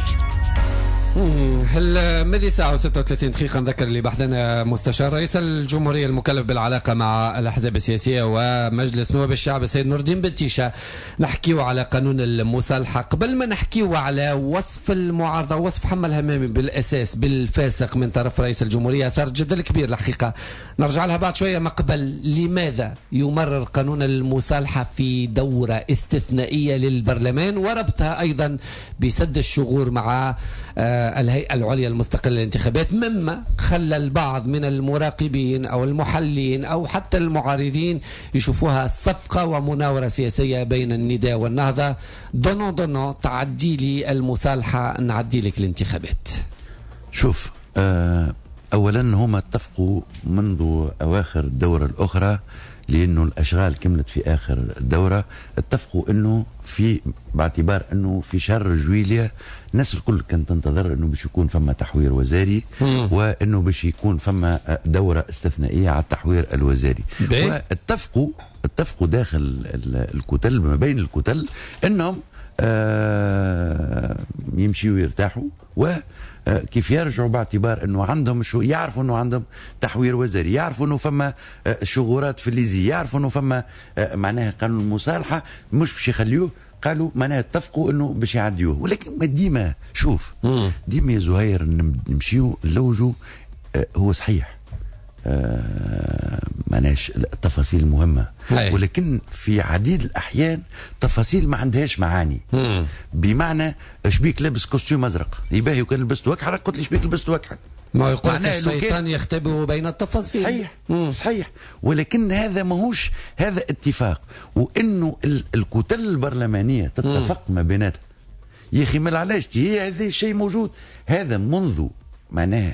المذي ساعة 36 دقيقة. نذكر اللي بحثنا مستشار رئيس الجمهورية المكلف بالعلاقة مع الأحزاب السياسية ومجلس نواب الشعب السيد نور الدين بنتيشة. نحكيو على قانون المصالحة. قبل ما نحكيو على وصف المعارضة وصف حمد الهمامي بالأساس بالفاسق من طرف رئيس الجمهورية أثار جدل كبير الحقيقة. نرجع لها بعد شوية. ما قبل لماذا يمرر قانون المصالحة في دورة استثنائية للبرلمان وربطها أيضا بسد الشغور مع الهيئة العليا المستقلة للانتخابات، مما خلى البعض من المراقبين أو المحلين أو حتى المعارضين يشوفوها صفقة ومناورة سياسية بين النداء والنهضة. دونو تعدي لي المصالحة نعدي لك الانتخابات. شوف أولا هما اتفقوا منذ أواخر الدورة الأخرى، لأنه الأشغال كملت في آخر الدورة، اتفقوا أنه في باعتبار أنه في شهر جويلية الناس الكل كانت تنتظر أنه باش يكون فما تحوير وزاري وأنه باش يكون فما دورة استثنائية على التحوير الوزاري. اتفقوا داخل الكتل ما بين الكتل أنهم يمشيوا يرتاحوا وكيف يرجعوا باعتبار انه عندهم يعرفوا انه عندهم تحوير وزاري، يعرفوا انه فما شغورات في الليزي، يعرفوا انه فما معناها قانون المصالحه مش باش يخليوه. قالوا معناها اتفقوا انه باش يعديوه. ولكن ديما شوف ديما يا زهير نمشيو نلوجوا. هو صحيح معناش التفاصيل مهمة، ولكن في عديد الأحيان تفاصيل ما عندهاش معاني. بمعنى شبيك لابس كوستيوم أزرق يباهي وكان لبست وكحة قلت لي شبيك لبست وكحة، ما يقول لك الشيطان يختبئ بين التفاصيل. صحيح. صحيح، ولكن هذا ماهوش هذا اتفاق، وانه الكتل البرلمانيه تتفق ما بيناتها. يا اخي ما علاش هي هذا الشيء موجود، هذا منذ معناها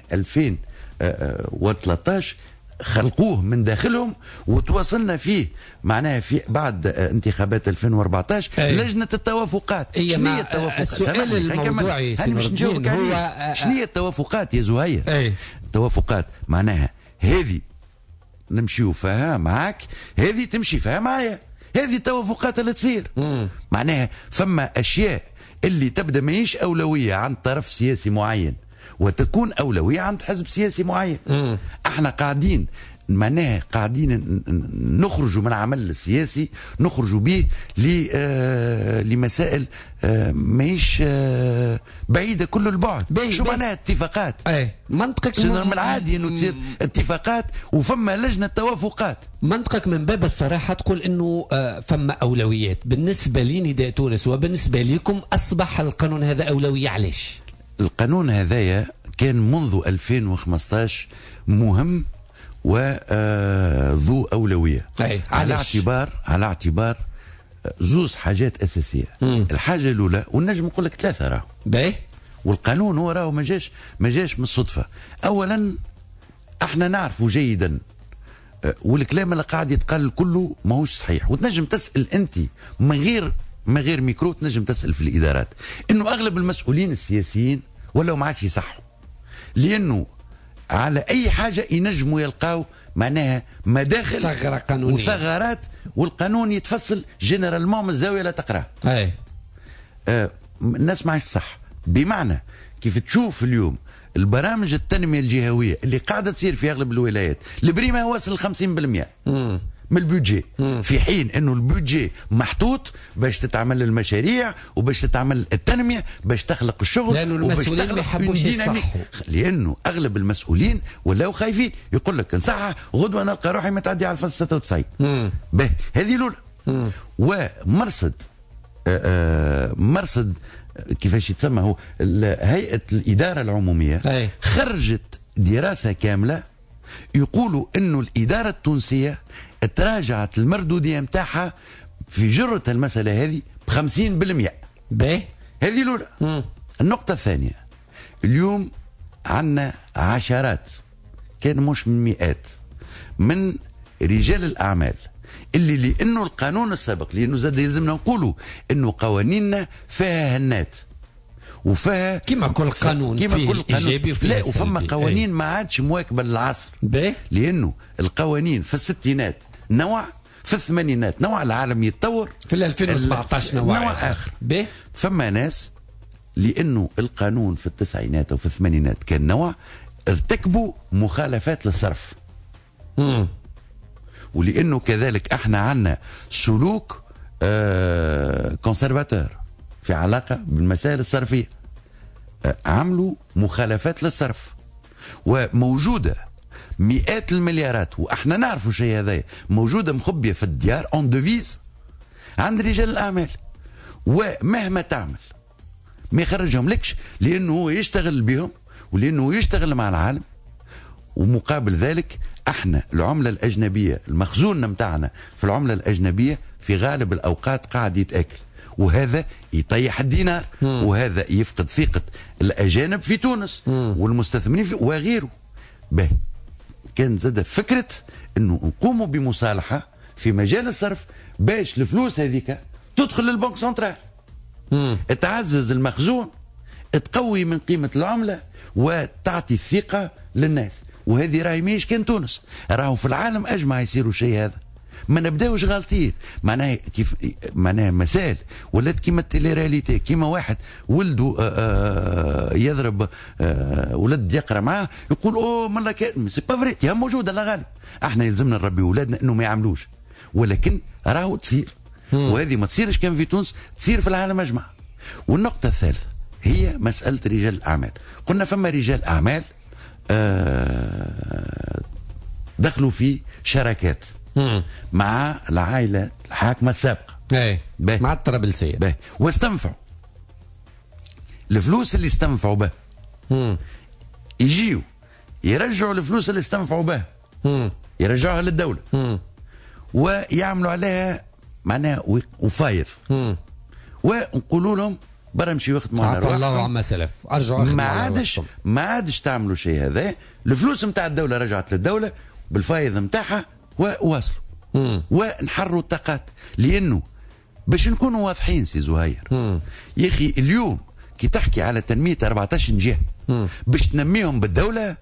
2013 خلقوه من داخلهم وتواصلنا فيه معناها في بعد انتخابات 2014 لجنة التوافقات. شنو هي التوافقات؟ السؤال الموضوعي سي نور الدين هو شنو هي التوافقات يا زهير؟ التوافقات معناها هذه نمشيو فيها معاك، هذه تمشي فيها معايا، هذه التوافقات اللي تصير. معناها فما أشياء اللي تبدأ ماهيش أولوية عند طرف سياسي معين وتكون أولوية عند حزب سياسي معين. احنا قاعدين معناها قاعدين نخرجوا من العمل السياسي، نخرجوا به لمسائل ماهيش بعيدة كل البعد. شو معناها اتفاقات؟ منطقك من العادي انه تصير اتفاقات وفما لجنة توافقات. منطقك من باب الصراحة تقول انه فما اولويات بالنسبة لنداء تونس وبالنسبة لكم اصبح القانون هذا اولوية. علاش؟ القانون هذايا كان منذ 2015 مهم وذو أولوية على اعتبار زوز حاجات أساسية. الحاجة الأولى والنجم نقول لك ثلاثة راهو والقانون هو راهو ما جاش من الصدفة. أولا احنا نعرفوا جيدا والكلام اللي قاعد يتقال كله ماهوش صحيح، وتنجم تسأل أنت من غير ميكرو، تنجم تسأل في الإدارات إنه أغلب المسؤولين السياسيين ولا ما عادش يصحوا، لأنه على أي حاجة ينجموا يلقاو معناها مداخل ثغرة قانونية وثغرات، والقانون يتفصل جنرالمون من الزاوية لا تقرأ. الناس ما عادش صح. بمعنى كيف تشوف اليوم البرامج التنمية الجهوية اللي قاعدة تصير في أغلب الولايات البريمة واصل 50% من البودجي، في حين انه البودجي محطوط باش تتعمل المشاريع وباش تتعمل التنميه باش تخلق الشغل، لانه المسؤولين ما يحبوش يصحوا، لانه اغلب المسؤولين ولاو خايفين يقول لك نصحح غدوه نلقى روحي متعدي على 96. به هذه الاولى. ومرصد مرصد كيفاش يتسمى هو هيئه الاداره العموميه خرجت دراسه كامله يقولوا انه الاداره التونسيه تراجعت المردوديه نتاعها في جرة المساله هذه ب 50%. هذه الاولى. النقطه الثانيه، اليوم عندنا عشرات كان مش من مئات من رجال الاعمال اللي لانه القانون السابق، لانه زاد يلزمنا نقولوا انه قوانيننا فيها هنات وفيها كما كل قانون فيه ايجابي وفيه لا، وفما قوانين ما عادش مواكبه للعصر، لانه القوانين في الستينات نوع، في الثمانينات نوع، العالم يتطور، في 2017 نوع اخر. فما ناس لانه القانون في التسعينات او في الثمانينات كان نوع، ارتكبوا مخالفات للصرف. ولانه كذلك احنا عندنا سلوك كونسرفاتور في علاقه بالمسائل الصرفيه، عملوا مخالفات للصرف وموجوده مئات المليارات، واحنا نعرفوا شيء هذا موجوده مخبيه في الديار اون ديفيز عند رجال الاعمال، ومهما تعمل ما يخرجهم لكش، لانه هو يشتغل بهم ولانه يشتغل مع العالم. ومقابل ذلك احنا العمله الاجنبيه، المخزون نتاعنا في العمله الاجنبيه في غالب الاوقات قاعد يتاكل، وهذا يطيح الدينار، وهذا يفقد ثقه الاجانب في تونس والمستثمرين في وغيره. به كان زاد فكره انه نقوموا بمصالحه في مجال الصرف باش الفلوس هذيك تدخل للبنك سنترال، تعزز المخزون، تقوي من قيمه العمله وتعطي الثقه للناس. وهذه راهي ماهيش كان تونس، راهو في العالم اجمع يصيروا شيء هذا. ما نبداوش غالطين، معناها كيف معناها مسائل ولات كيما التيليرياليتي، كيما واحد ولده يضرب ولد يقرا معاه يقول اوه مالا كان سي با فري، هي موجوده لا غالب. احنا يلزمنا نربي اولادنا انه ما يعملوش، ولكن راهو تصير، وهذه ما تصيرش كان في تونس، تصير في العالم اجمع. والنقطه الثالثه هي مساله رجال الاعمال. قلنا فما رجال اعمال دخلوا في شراكات مع العائلة الحاكمة السابقة مع الطرابلسية واستنفعوا الفلوس اللي استنفعوا به يجيوا يرجعوا الفلوس اللي استنفعوا به يرجعوها للدولة ويعملوا عليها معناها وفايض ونقولوا لهم برا مشي يخدموا على روحهم الله عما سلف ارجعوا ما عادش تعملوا شيء هذا. الفلوس نتاع الدولة رجعت للدولة بالفايض نتاعها وواصلوا ونحروا الطاقات. لأنه باش نكونوا واضحين سي زهير يا أخي اليوم كي تحكي على تنمية 14 جهة باش تنميهم بالدولة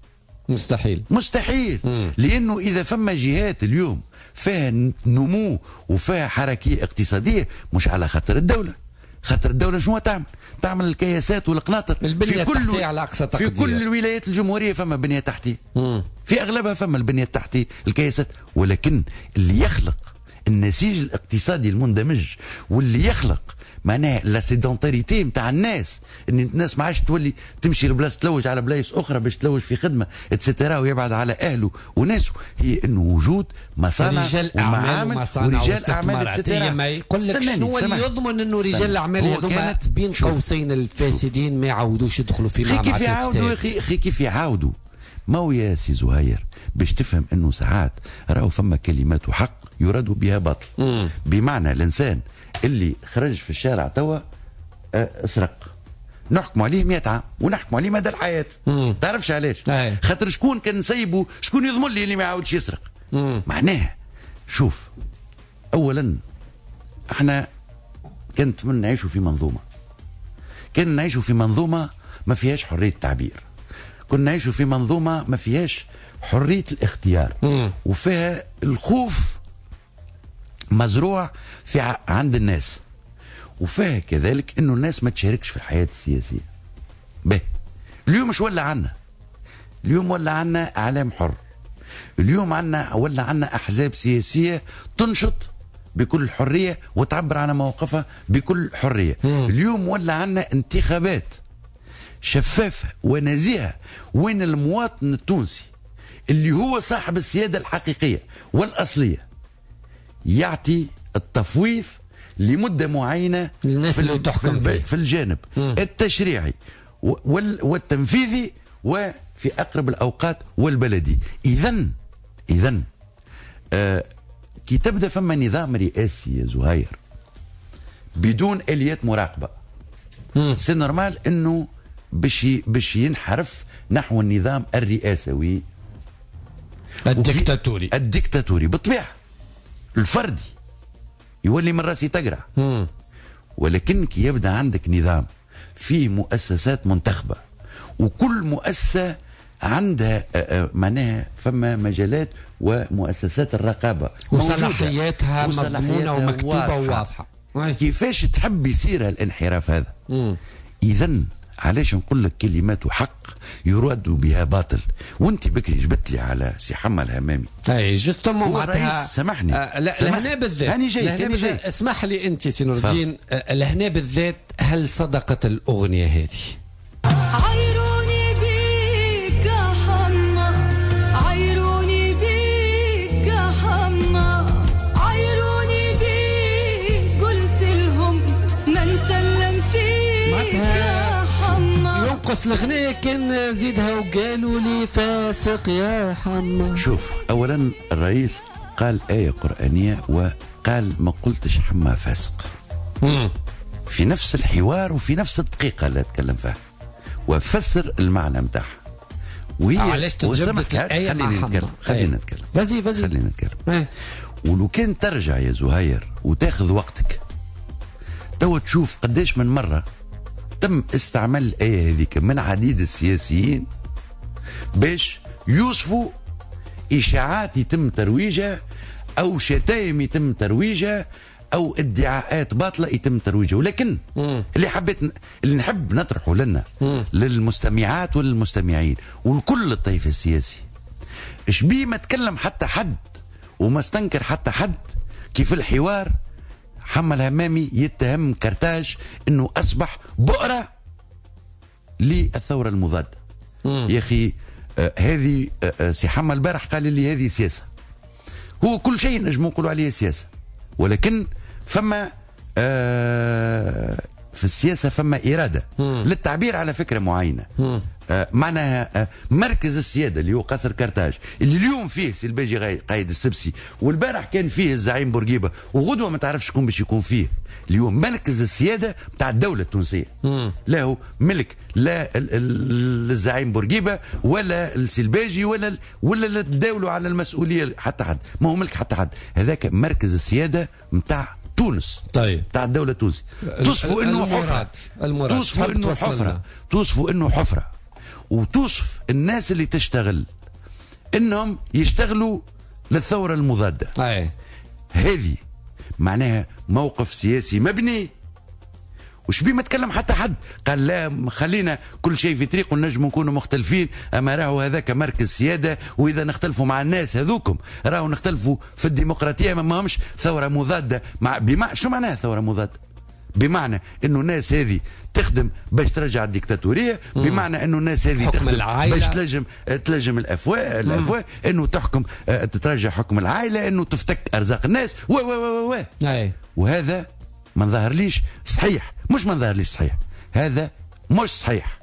مستحيل. لأنه إذا فما جهات اليوم فيها نمو وفيها حركية اقتصادية مش على خاطر الدولة. خاطر الدولة شنو تعمل الكياسات والقناطر البنية التحتية على أقصى تقدير. في كل الولايات الجمهورية فما بنية تحتية في أغلبها فما البنية التحتية الكياسات. ولكن اللي يخلق النسيج الاقتصادي المندمج واللي يخلق معناها لا سيدونتاريتي نتاع الناس ان الناس ما عادش تولي تمشي لبلاصه تلوج على بلايص اخرى باش تلوج في خدمه اتسترا ويبعد على اهله وناسه. هي انه وجود مصانع رجال اعمال ورجال اعمال اتسترا. ما يقول لك شنو اللي يضمن انه رجال الاعمال هذوما بين قوسين الفاسدين ما يعودوش يدخلوا في معمعة الفساد. اخي كيف يعاودوا؟ ما هو يا سي زهير باش تفهم انه ساعات راهو فما كلمات حق يراد بها باطل. بمعنى الانسان اللي خرج في الشارع توا اسرق نحكم عليه 100 عام ونحكم عليه مدى الحياة. تعرفش علاش؟ خاطر شكون كان نسيبه شكون يضمن لي اللي ما يعاودش يسرق. معناها شوف اولا احنا كنت من نعيشوا في منظومة كنا نعيشوا في منظومة ما فيهاش حرية التعبير. كنا نعيشوا في منظومة ما فيهاش حرية الاختيار وفيها الخوف مزروع في عند الناس وفيها كذلك انه الناس ما تشاركش في الحياة السياسية. اليوم مش ولا عنا اليوم ولا عنا اعلام حر. اليوم ولا عنا احزاب سياسية تنشط بكل حرية وتعبر عن مواقفها بكل حرية. اليوم ولا عنا انتخابات شفافة ونزيهة وين المواطن التونسي اللي هو صاحب السيادة الحقيقية والأصلية يعطي التفويض لمدة معينة في الجانب التشريعي والتنفيذي وفي أقرب الأوقات والبلدي. إذن كي تبدأ فما نظام رئاسي يا زهير بدون آليات مراقبة سي نورمال انه باش ينحرف نحو النظام الرئاسوي الدكتاتوري بالطبيعة الفردي يولي من راسي تقرع. ولكن كي يبدا عندك نظام فيه مؤسسات منتخبة وكل مؤسسة عندها معناها فما مجالات ومؤسسات الرقابة وصلاحياتها مضمونة ومكتوبة وواضحة. كيفاش تحب يصير الانحراف هذا؟ إذن علاش نقول لك كلمات حق يراد بها باطل. وانت بكري جبت لي على سي حما الهمامي اي جوستومون معناتها سامحني لهنا بالذات هاني جاي اسمح لي انت سي نور الدين لهنا بالذات هل صدقت الاغنيه هذه؟ عيروني بيك يا حما عيروني بيك يا حما عيروني بيك قلت لهم ما نسلم فيك يا حما ينقص الغنية كان زيدها وقالوا لي فاسق يا حما. شوف اولا الرئيس قال آية قرآنية وقال ما قلتش حما فاسق في نفس الحوار وفي نفس الدقيقة اللي اتكلم فيها وفسر المعنى متاعها. وهي علاش تجبدت الآية مع حما؟ خلينا نتكلم خلينا نتكلم. ولو كان ترجع يا زهير وتاخذ وقتك تو تشوف قديش من مرة تم استعمال الآية هذيك من عديد السياسيين باش يوصفوا إشاعات يتم ترويجها أو شتائم يتم ترويجها أو ادعاءات باطلة يتم ترويجها. ولكن اللي نحب نطرحه لنا للمستمعات وللمستمعين ولكل الطيف السياسي إيش بيه ما تكلم حتى حد وما استنكر حتى حد كيف الحوار حما الهمامي يتهم كرتاج انه اصبح بؤرة للثورة المضادة. يا اخي هذه سي حما البارح قال لي هذه سياسه. هو كل شيء نجم نقولوا عليه سياسه، ولكن فما في السياسه فما اراده للتعبير على فكره معينه. معناها مركز السياده اللي هو قصر كرتاج اللي اليوم فيه سي الباجي قايد السبسي، والبارح كان فيه الزعيم بورقيبه، وغدوه ما تعرفش شكون باش يكون فيه. اليوم مركز السياده بتاع الدوله التونسيه لا هو ملك لا الزعيم بورقيبه ولا السلباجي ولا تداولوا على المسؤوليه حتى حد، ما هو ملك حتى حد. هذاك مركز السياده بتاع تونس، طيب بتاع الدوله التونسيه. توصفوا انه حفره، توصفوا انه حفره، توصفوا انه حفره، وتوصف الناس اللي تشتغل انهم يشتغلوا للثوره المضاده. هذه معناها موقف سياسي مبني، وش بيه ما تكلم حتى حد قال لا خلينا كل شيء في طريق ونجم نكونوا مختلفين، اما راهو هذاك مركز سياده، واذا نختلفوا مع الناس هذوكم راهو نختلفوا في الديمقراطيه، ما همش ثوره مضاده. شو معناها ثوره مضاده؟ بمعنى انه الناس هذه تخدم باش ترجع الديكتاتوريه، بمعنى انه الناس هذه تخدم باش تلجم الافواه، انه تحكم تترجع حكم العائله، انه تفتك ارزاق الناس وهذا ما ظهرليش صحيح. مش ما ظهرليش صحيح، هذا مش صحيح.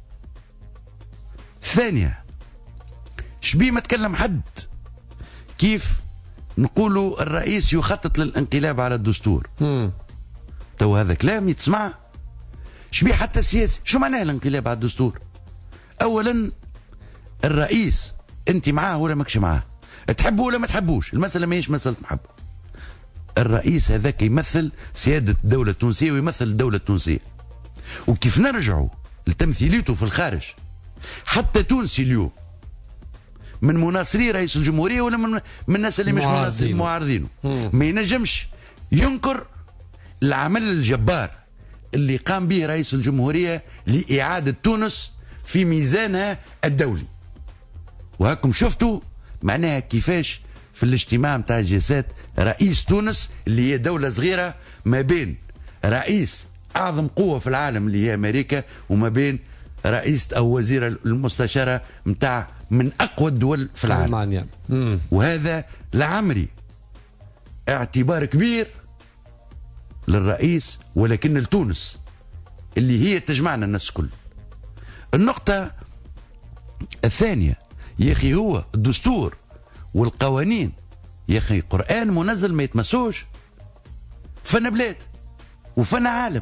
ثانية شبيه ما تكلم حد كيف نقولوا الرئيس يخطط للانقلاب على الدستور. تو هذا كلام يتسمع شبيه حتى سياسي. شو معناه الانقلاب على الدستور؟ اولا الرئيس انت معاه ولا ماكش معاه، تحبه ولا ما تحبوش، المسألة ما هيش مسألة محبة. الرئيس هذاك يمثل سيادة الدولة التونسية ويمثل الدولة التونسية. وكيف نرجعوا لتمثيليته في الخارج، حتى تونسي اليوم من مناصري رئيس الجمهورية ولا من الناس اللي مش معارضينه ما ينجمش ينكر العمل الجبار اللي قام به رئيس الجمهورية لإعادة تونس في ميزانها الدولي. وهاكم شفتوا معناها كيفاش في الاجتماع متاع الجلسات رئيس تونس اللي هي دولة صغيرة ما بين رئيس أعظم قوة في العالم اللي هي أمريكا، وما بين رئيس أو وزير المستشارة متاع من أقوى الدول في العالم ألمانيا. وهذا لعمري اعتبار كبير للرئيس، ولكن لتونس اللي هي تجمعنا الناس كل. النقطة الثانية يا أخي هو الدستور والقوانين، يا أخي قرآن منزل ما يتمسوش. فنا بلاد وفنا عالم.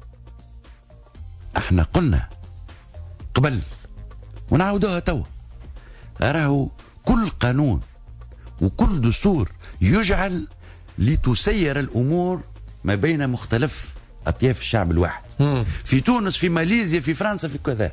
احنا قلنا قبل ونعودوها توا، راهو كل قانون وكل دستور يجعل لتسير الأمور ما بين مختلف أطياف الشعب الواحد. في تونس، في ماليزيا، في فرنسا، في كذا.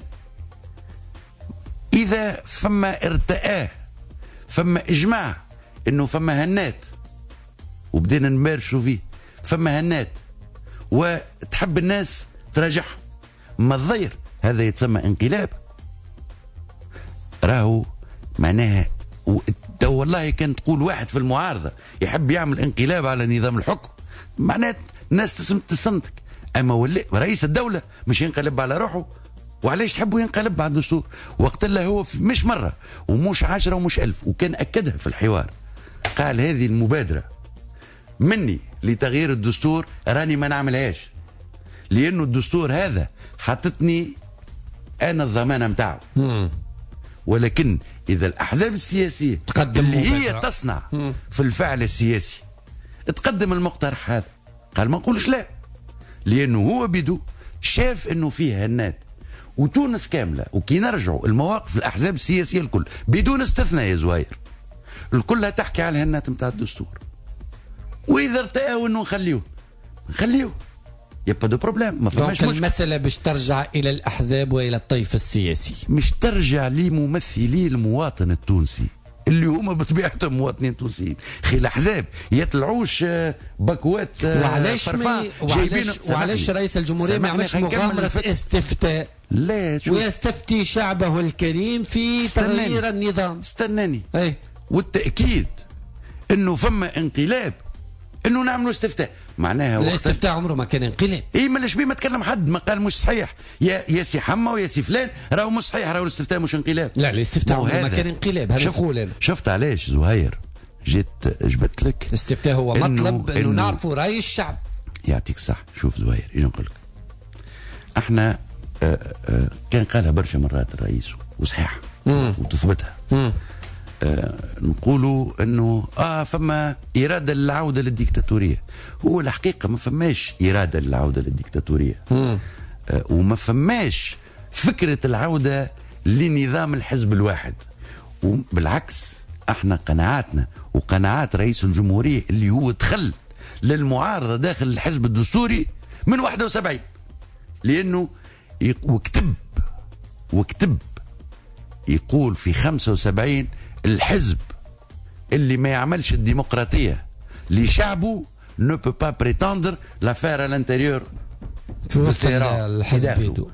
إذا فما ارتآه، فما إجماع إنه فما هنات وبدينا نمارسوا فيه، فما هنات وتحب الناس تراجعها، ما الضير هذا يتسمى انقلاب. راهو معناها والله كان تقول واحد في المعارضة يحب يعمل انقلاب على نظام الحكم، معناه الناس تسمتك. أما رئيس الدولة مش ينقلب على روحه، وعلاش تحبوا ينقلب على الدستور؟ وقت الله هو مش مرة ومش 10 ومش 1000، وكان أكدها في الحوار، قال هذه المبادرة مني لتغيير الدستور راني ما نعملهاش، لأنه الدستور هذا حطتني أنا الضمانة متاعه. ولكن إذا الأحزاب السياسية اللي هي تصنع في الفعل السياسي تقدم المقترح هذا، قال ما نقولش لا، لأنه هو بدو شاف أنه فيه هنات وتونس كاملة. وكي نرجعوا المواقف الأحزاب السياسية الكل بدون استثناء يا زوير الكلها تحكي على الهنات متاع الدستور. وإذا ارتأوا أنه نخليوه يبقى دو بروبليم، ما فماش مشكلة. المسألة باش ترجع إلى الأحزاب وإلى الطيف السياسي، مش ترجع لممثلي المواطن التونسي اللي هما بطبيعتهم مواطنين تونسيين. خي الأحزاب يطلعوش باكوات وعلاش رئيس الجمهورية ما يعملش مغامرة في استفتاء ويستفتي شعبه الكريم في تغيير النظام؟ استناني والتأكيد أنه فما انقلاب انه نعملوا استفتاء. معناها الاستفتاء عمره ما كان انقلاب. اي مالاش بيه ما تكلم حد ما قال مش صحيح يا سي حما ويا سي فلان راهو مش صحيح، راهو الاستفتاء مش انقلاب. لا الاستفتاء عمره ما كان انقلاب. هذا نقول انا. شفت علاش زهير جيت جبت لك الاستفتاء هو مطلب انه نعرفوا راي الشعب. يعطيك صح. شوف زهير ايش نقول لك، احنا كان قالها برشا مرات الرئيس وصحيح وتثبتها. نقولوا انه فما اراده للعوده للديكتاتوريه. هو الحقيقه ما فماش اراده للعوده للديكتاتوريه، وما فماش فكره العوده لنظام الحزب الواحد. وبالعكس احنا قناعاتنا وقناعات رئيس الجمهوريه اللي هو دخل للمعارضه داخل الحزب الدستوري من 71، لانه وكتب يقول في 75 الحزب اللي ما يعملش الديمقراطيه لشعبه ne peut pas prétendre la faire à l'intérieur في وسط الحزب.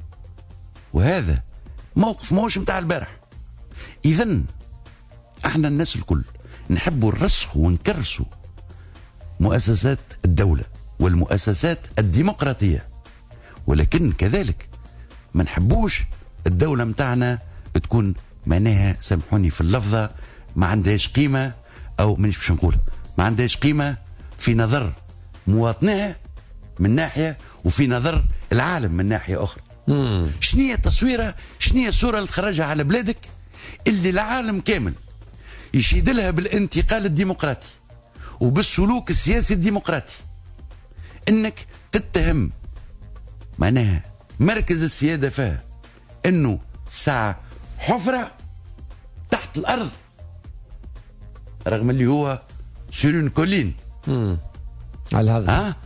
وهذا موقف موش متاع البارح. اذا احنا الناس الكل نحبوا الرسخ ونكرسوا مؤسسات الدوله والمؤسسات الديمقراطيه، ولكن كذلك ما نحبوش الدوله متاعنا تكون معناها سامحوني في اللفظه ما عندهاش قيمه، او مانيش باش نقولها ما عندهاش قيمه في نظر مواطنيها من ناحيه وفي نظر العالم من ناحيه اخرى. شنية التصويره، شنية الصوره اللي تخرجها على بلادك اللي العالم كامل يشيد لها بالانتقال الديمقراطي وبالسلوك السياسي الديمقراطي، انك تتهم معناها مركز السياده فيها انه ساعه حفره تحت الارض رغم اللي هو سيرون كولين على هذا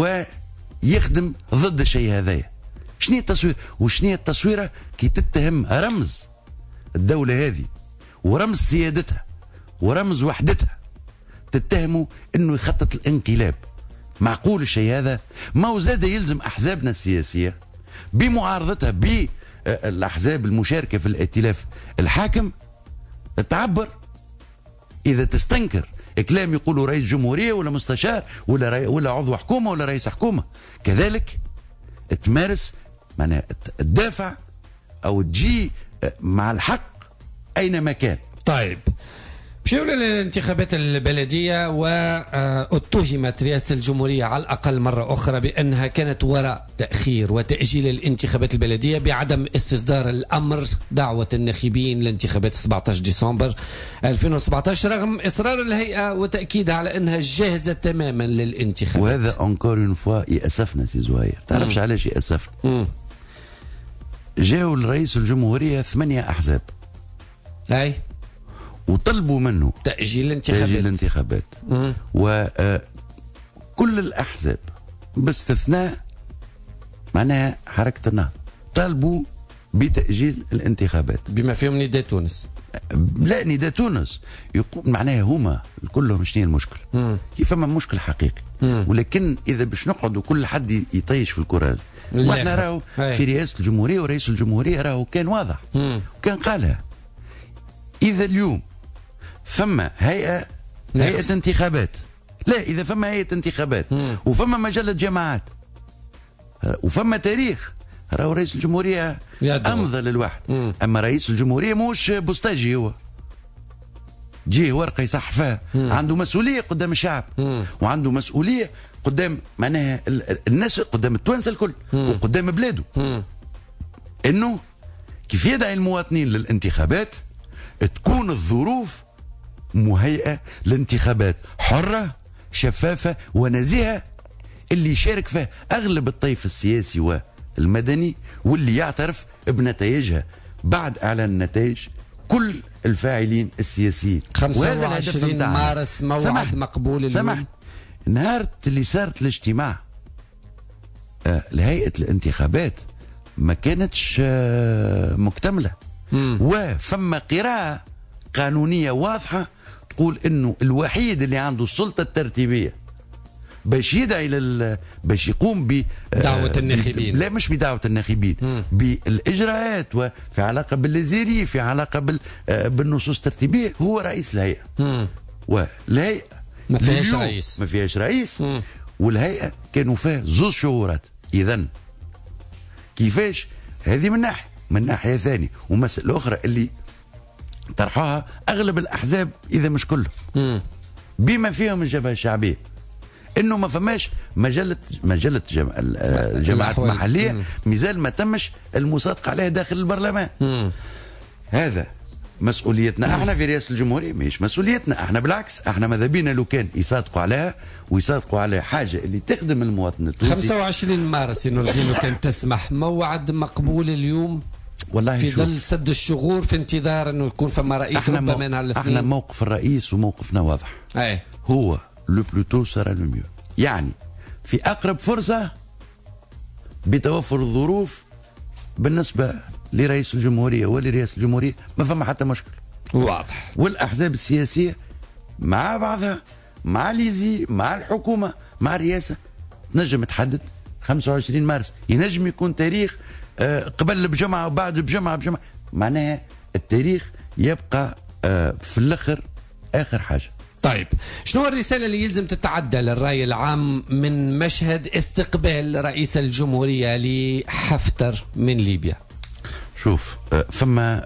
ويخدم ضد الشيء هذايا. شنية التصوير وشنية التصويره كي تتهم رمز الدوله هذه ورمز سيادتها ورمز وحدتها، تتهمه انه يخطط الانقلاب. معقول الشيء هذا؟ ما هو زاد يلزم احزابنا السياسيه بمعارضتها بالاحزاب المشاركه في الائتلاف الحاكم تعبر. اذا تستنكر كلام يقوله رئيس جمهوريه ولا مستشار ولا عضو حكومه ولا رئيس حكومه، كذلك تمارس معناها تدافع او تجي مع الحق اينما كان. طيب مشيو للانتخابات البلدية، واتهمت رئاسة الجمهورية على الأقل مرة أخرى بأنها كانت وراء تأخير وتأجيل الانتخابات البلدية بعدم استصدار الأمر دعوة الناخبين لانتخابات 17 ديسمبر 2017 رغم إصرار الهيئة وتأكيدها على أنها جاهزة تماما للانتخابات. وهذا أنكور اون فوا يأسفنا سي زهير. تعرفش علاش يأسفنا؟ جاءوا لرئيس الجمهورية 8 أحزاب أي وطلبوا منه تأجيل الانتخابات وكل الأحزاب باستثناء معناها حركة النهضة طالبوا بتأجيل الانتخابات بما فيهم نداء تونس. لا نداء تونس يقول معناها هما كلهم شنو المشكل؟ كيف ما مشكل حقيقي، ولكن إذا باش نقعدوا كل حد يطيش في الكرة واحنا راهو في رئاسة الجمهورية ورئيس الجمهورية راهو كان واضح وكان قالها. إذا اليوم فما هيئة انتخابات، لا إذا فما هيئة انتخابات وفما مجلة جماعات وفما تاريخ، راهو رئيس الجمهورية أمضى للواحد. أما رئيس الجمهورية موش بوستاجي، هو جيه ورقة يصحفها، عنده مسؤولية قدام الشعب وعنده مسؤولية قدام معناها الناس، قدام التوانسة الكل وقدام بلاده، إنه كيف يدعي المواطنين للانتخابات تكون الظروف مهيئة لانتخابات حرة شفافة ونزيهة اللي يشارك فيها أغلب الطيف السياسي والمدني واللي يعترف بنتائجها بعد إعلان النتائج كل الفاعلين السياسيين. 25 مارس موعد مقبول. سمح نهار اللي صارت الاجتماع لهيئة الانتخابات ما كانتش مكتملة وفما قراءة قانونية واضحة تقول انه الوحيد اللي عنده السلطة الترتيبية باش يدعي باش يقوم بدعوة الناخبين، لا مش بدعوة الناخبين، بالإجراءات وفي علاقة بالليزيري في علاقة بالنصوص الترتيبية، هو رئيس الهيئة. والهيئة ما فيهاش رئيس. والهيئة كانوا فيها 2 شهورات. إذا كيفاش هذه من ناحية ثانية. ومسألة أخرى اللي طرحوها أغلب الأحزاب إذا مش كله بما فيهم الجبهة الشعبية، إنه ما فماش مجلة الجماعات المحلية مازال ما تمش المصادقة عليها داخل البرلمان. هذا مسؤوليتنا احنا في رئاسة الجمهورية، مش مسؤوليتنا احنا، بالعكس احنا ماذا بينا لو كان يصادقوا عليها ويصادقوا على حاجة اللي تخدم المواطن التونسي. 25 مارس يا نور الدين كان تسمح موعد مقبول اليوم والله في ظل سد الشغور في انتظار انه يكون فما رئيس ربما نهار الاثنين. احنا موقف الرئيس وموقفنا واضح. هو لو بلوتو سرا لو ميو، يعني في اقرب فرصة بتوفر الظروف بالنسبة لرئيس الجمهورية ولرئاسة الجمهورية ما فما حتى مشكل. واضح. والأحزاب السياسية مع بعضها، مع ليزي، مع الحكومة، مع الرئاسة، تنجم تحدد 25 مارس. ينجم يكون تاريخ قبل بجمعة وبعد بجمعة. معناها التاريخ يبقى في الآخر آخر حاجة. طيب شنو الرسالة اللي يلزم تتعدى للرأي العام من مشهد استقبال رئيس الجمهورية لحفتر من ليبيا؟ شوف فما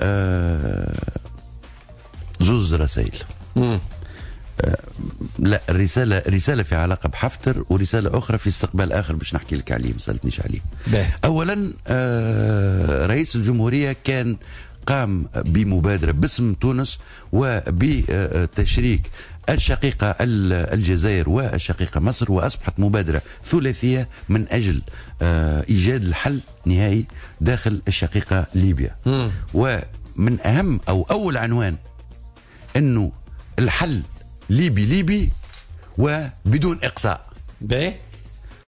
2 رسائل. لا رسالة في علاقة بحفتر ورسالة أخرى في استقبال آخر باش نحكي لك عليه، ما سألتنيش عليه. أولا رئيس الجمهورية كان قام بمبادرة باسم تونس وبتشريك الشقيقة الجزائر والشقيقة مصر، وأصبحت مبادرة ثلاثية من أجل إيجاد الحل نهائي داخل الشقيقة ليبيا. ومن أهم أو أول عنوان أنه الحل ليبي وبدون إقصاء.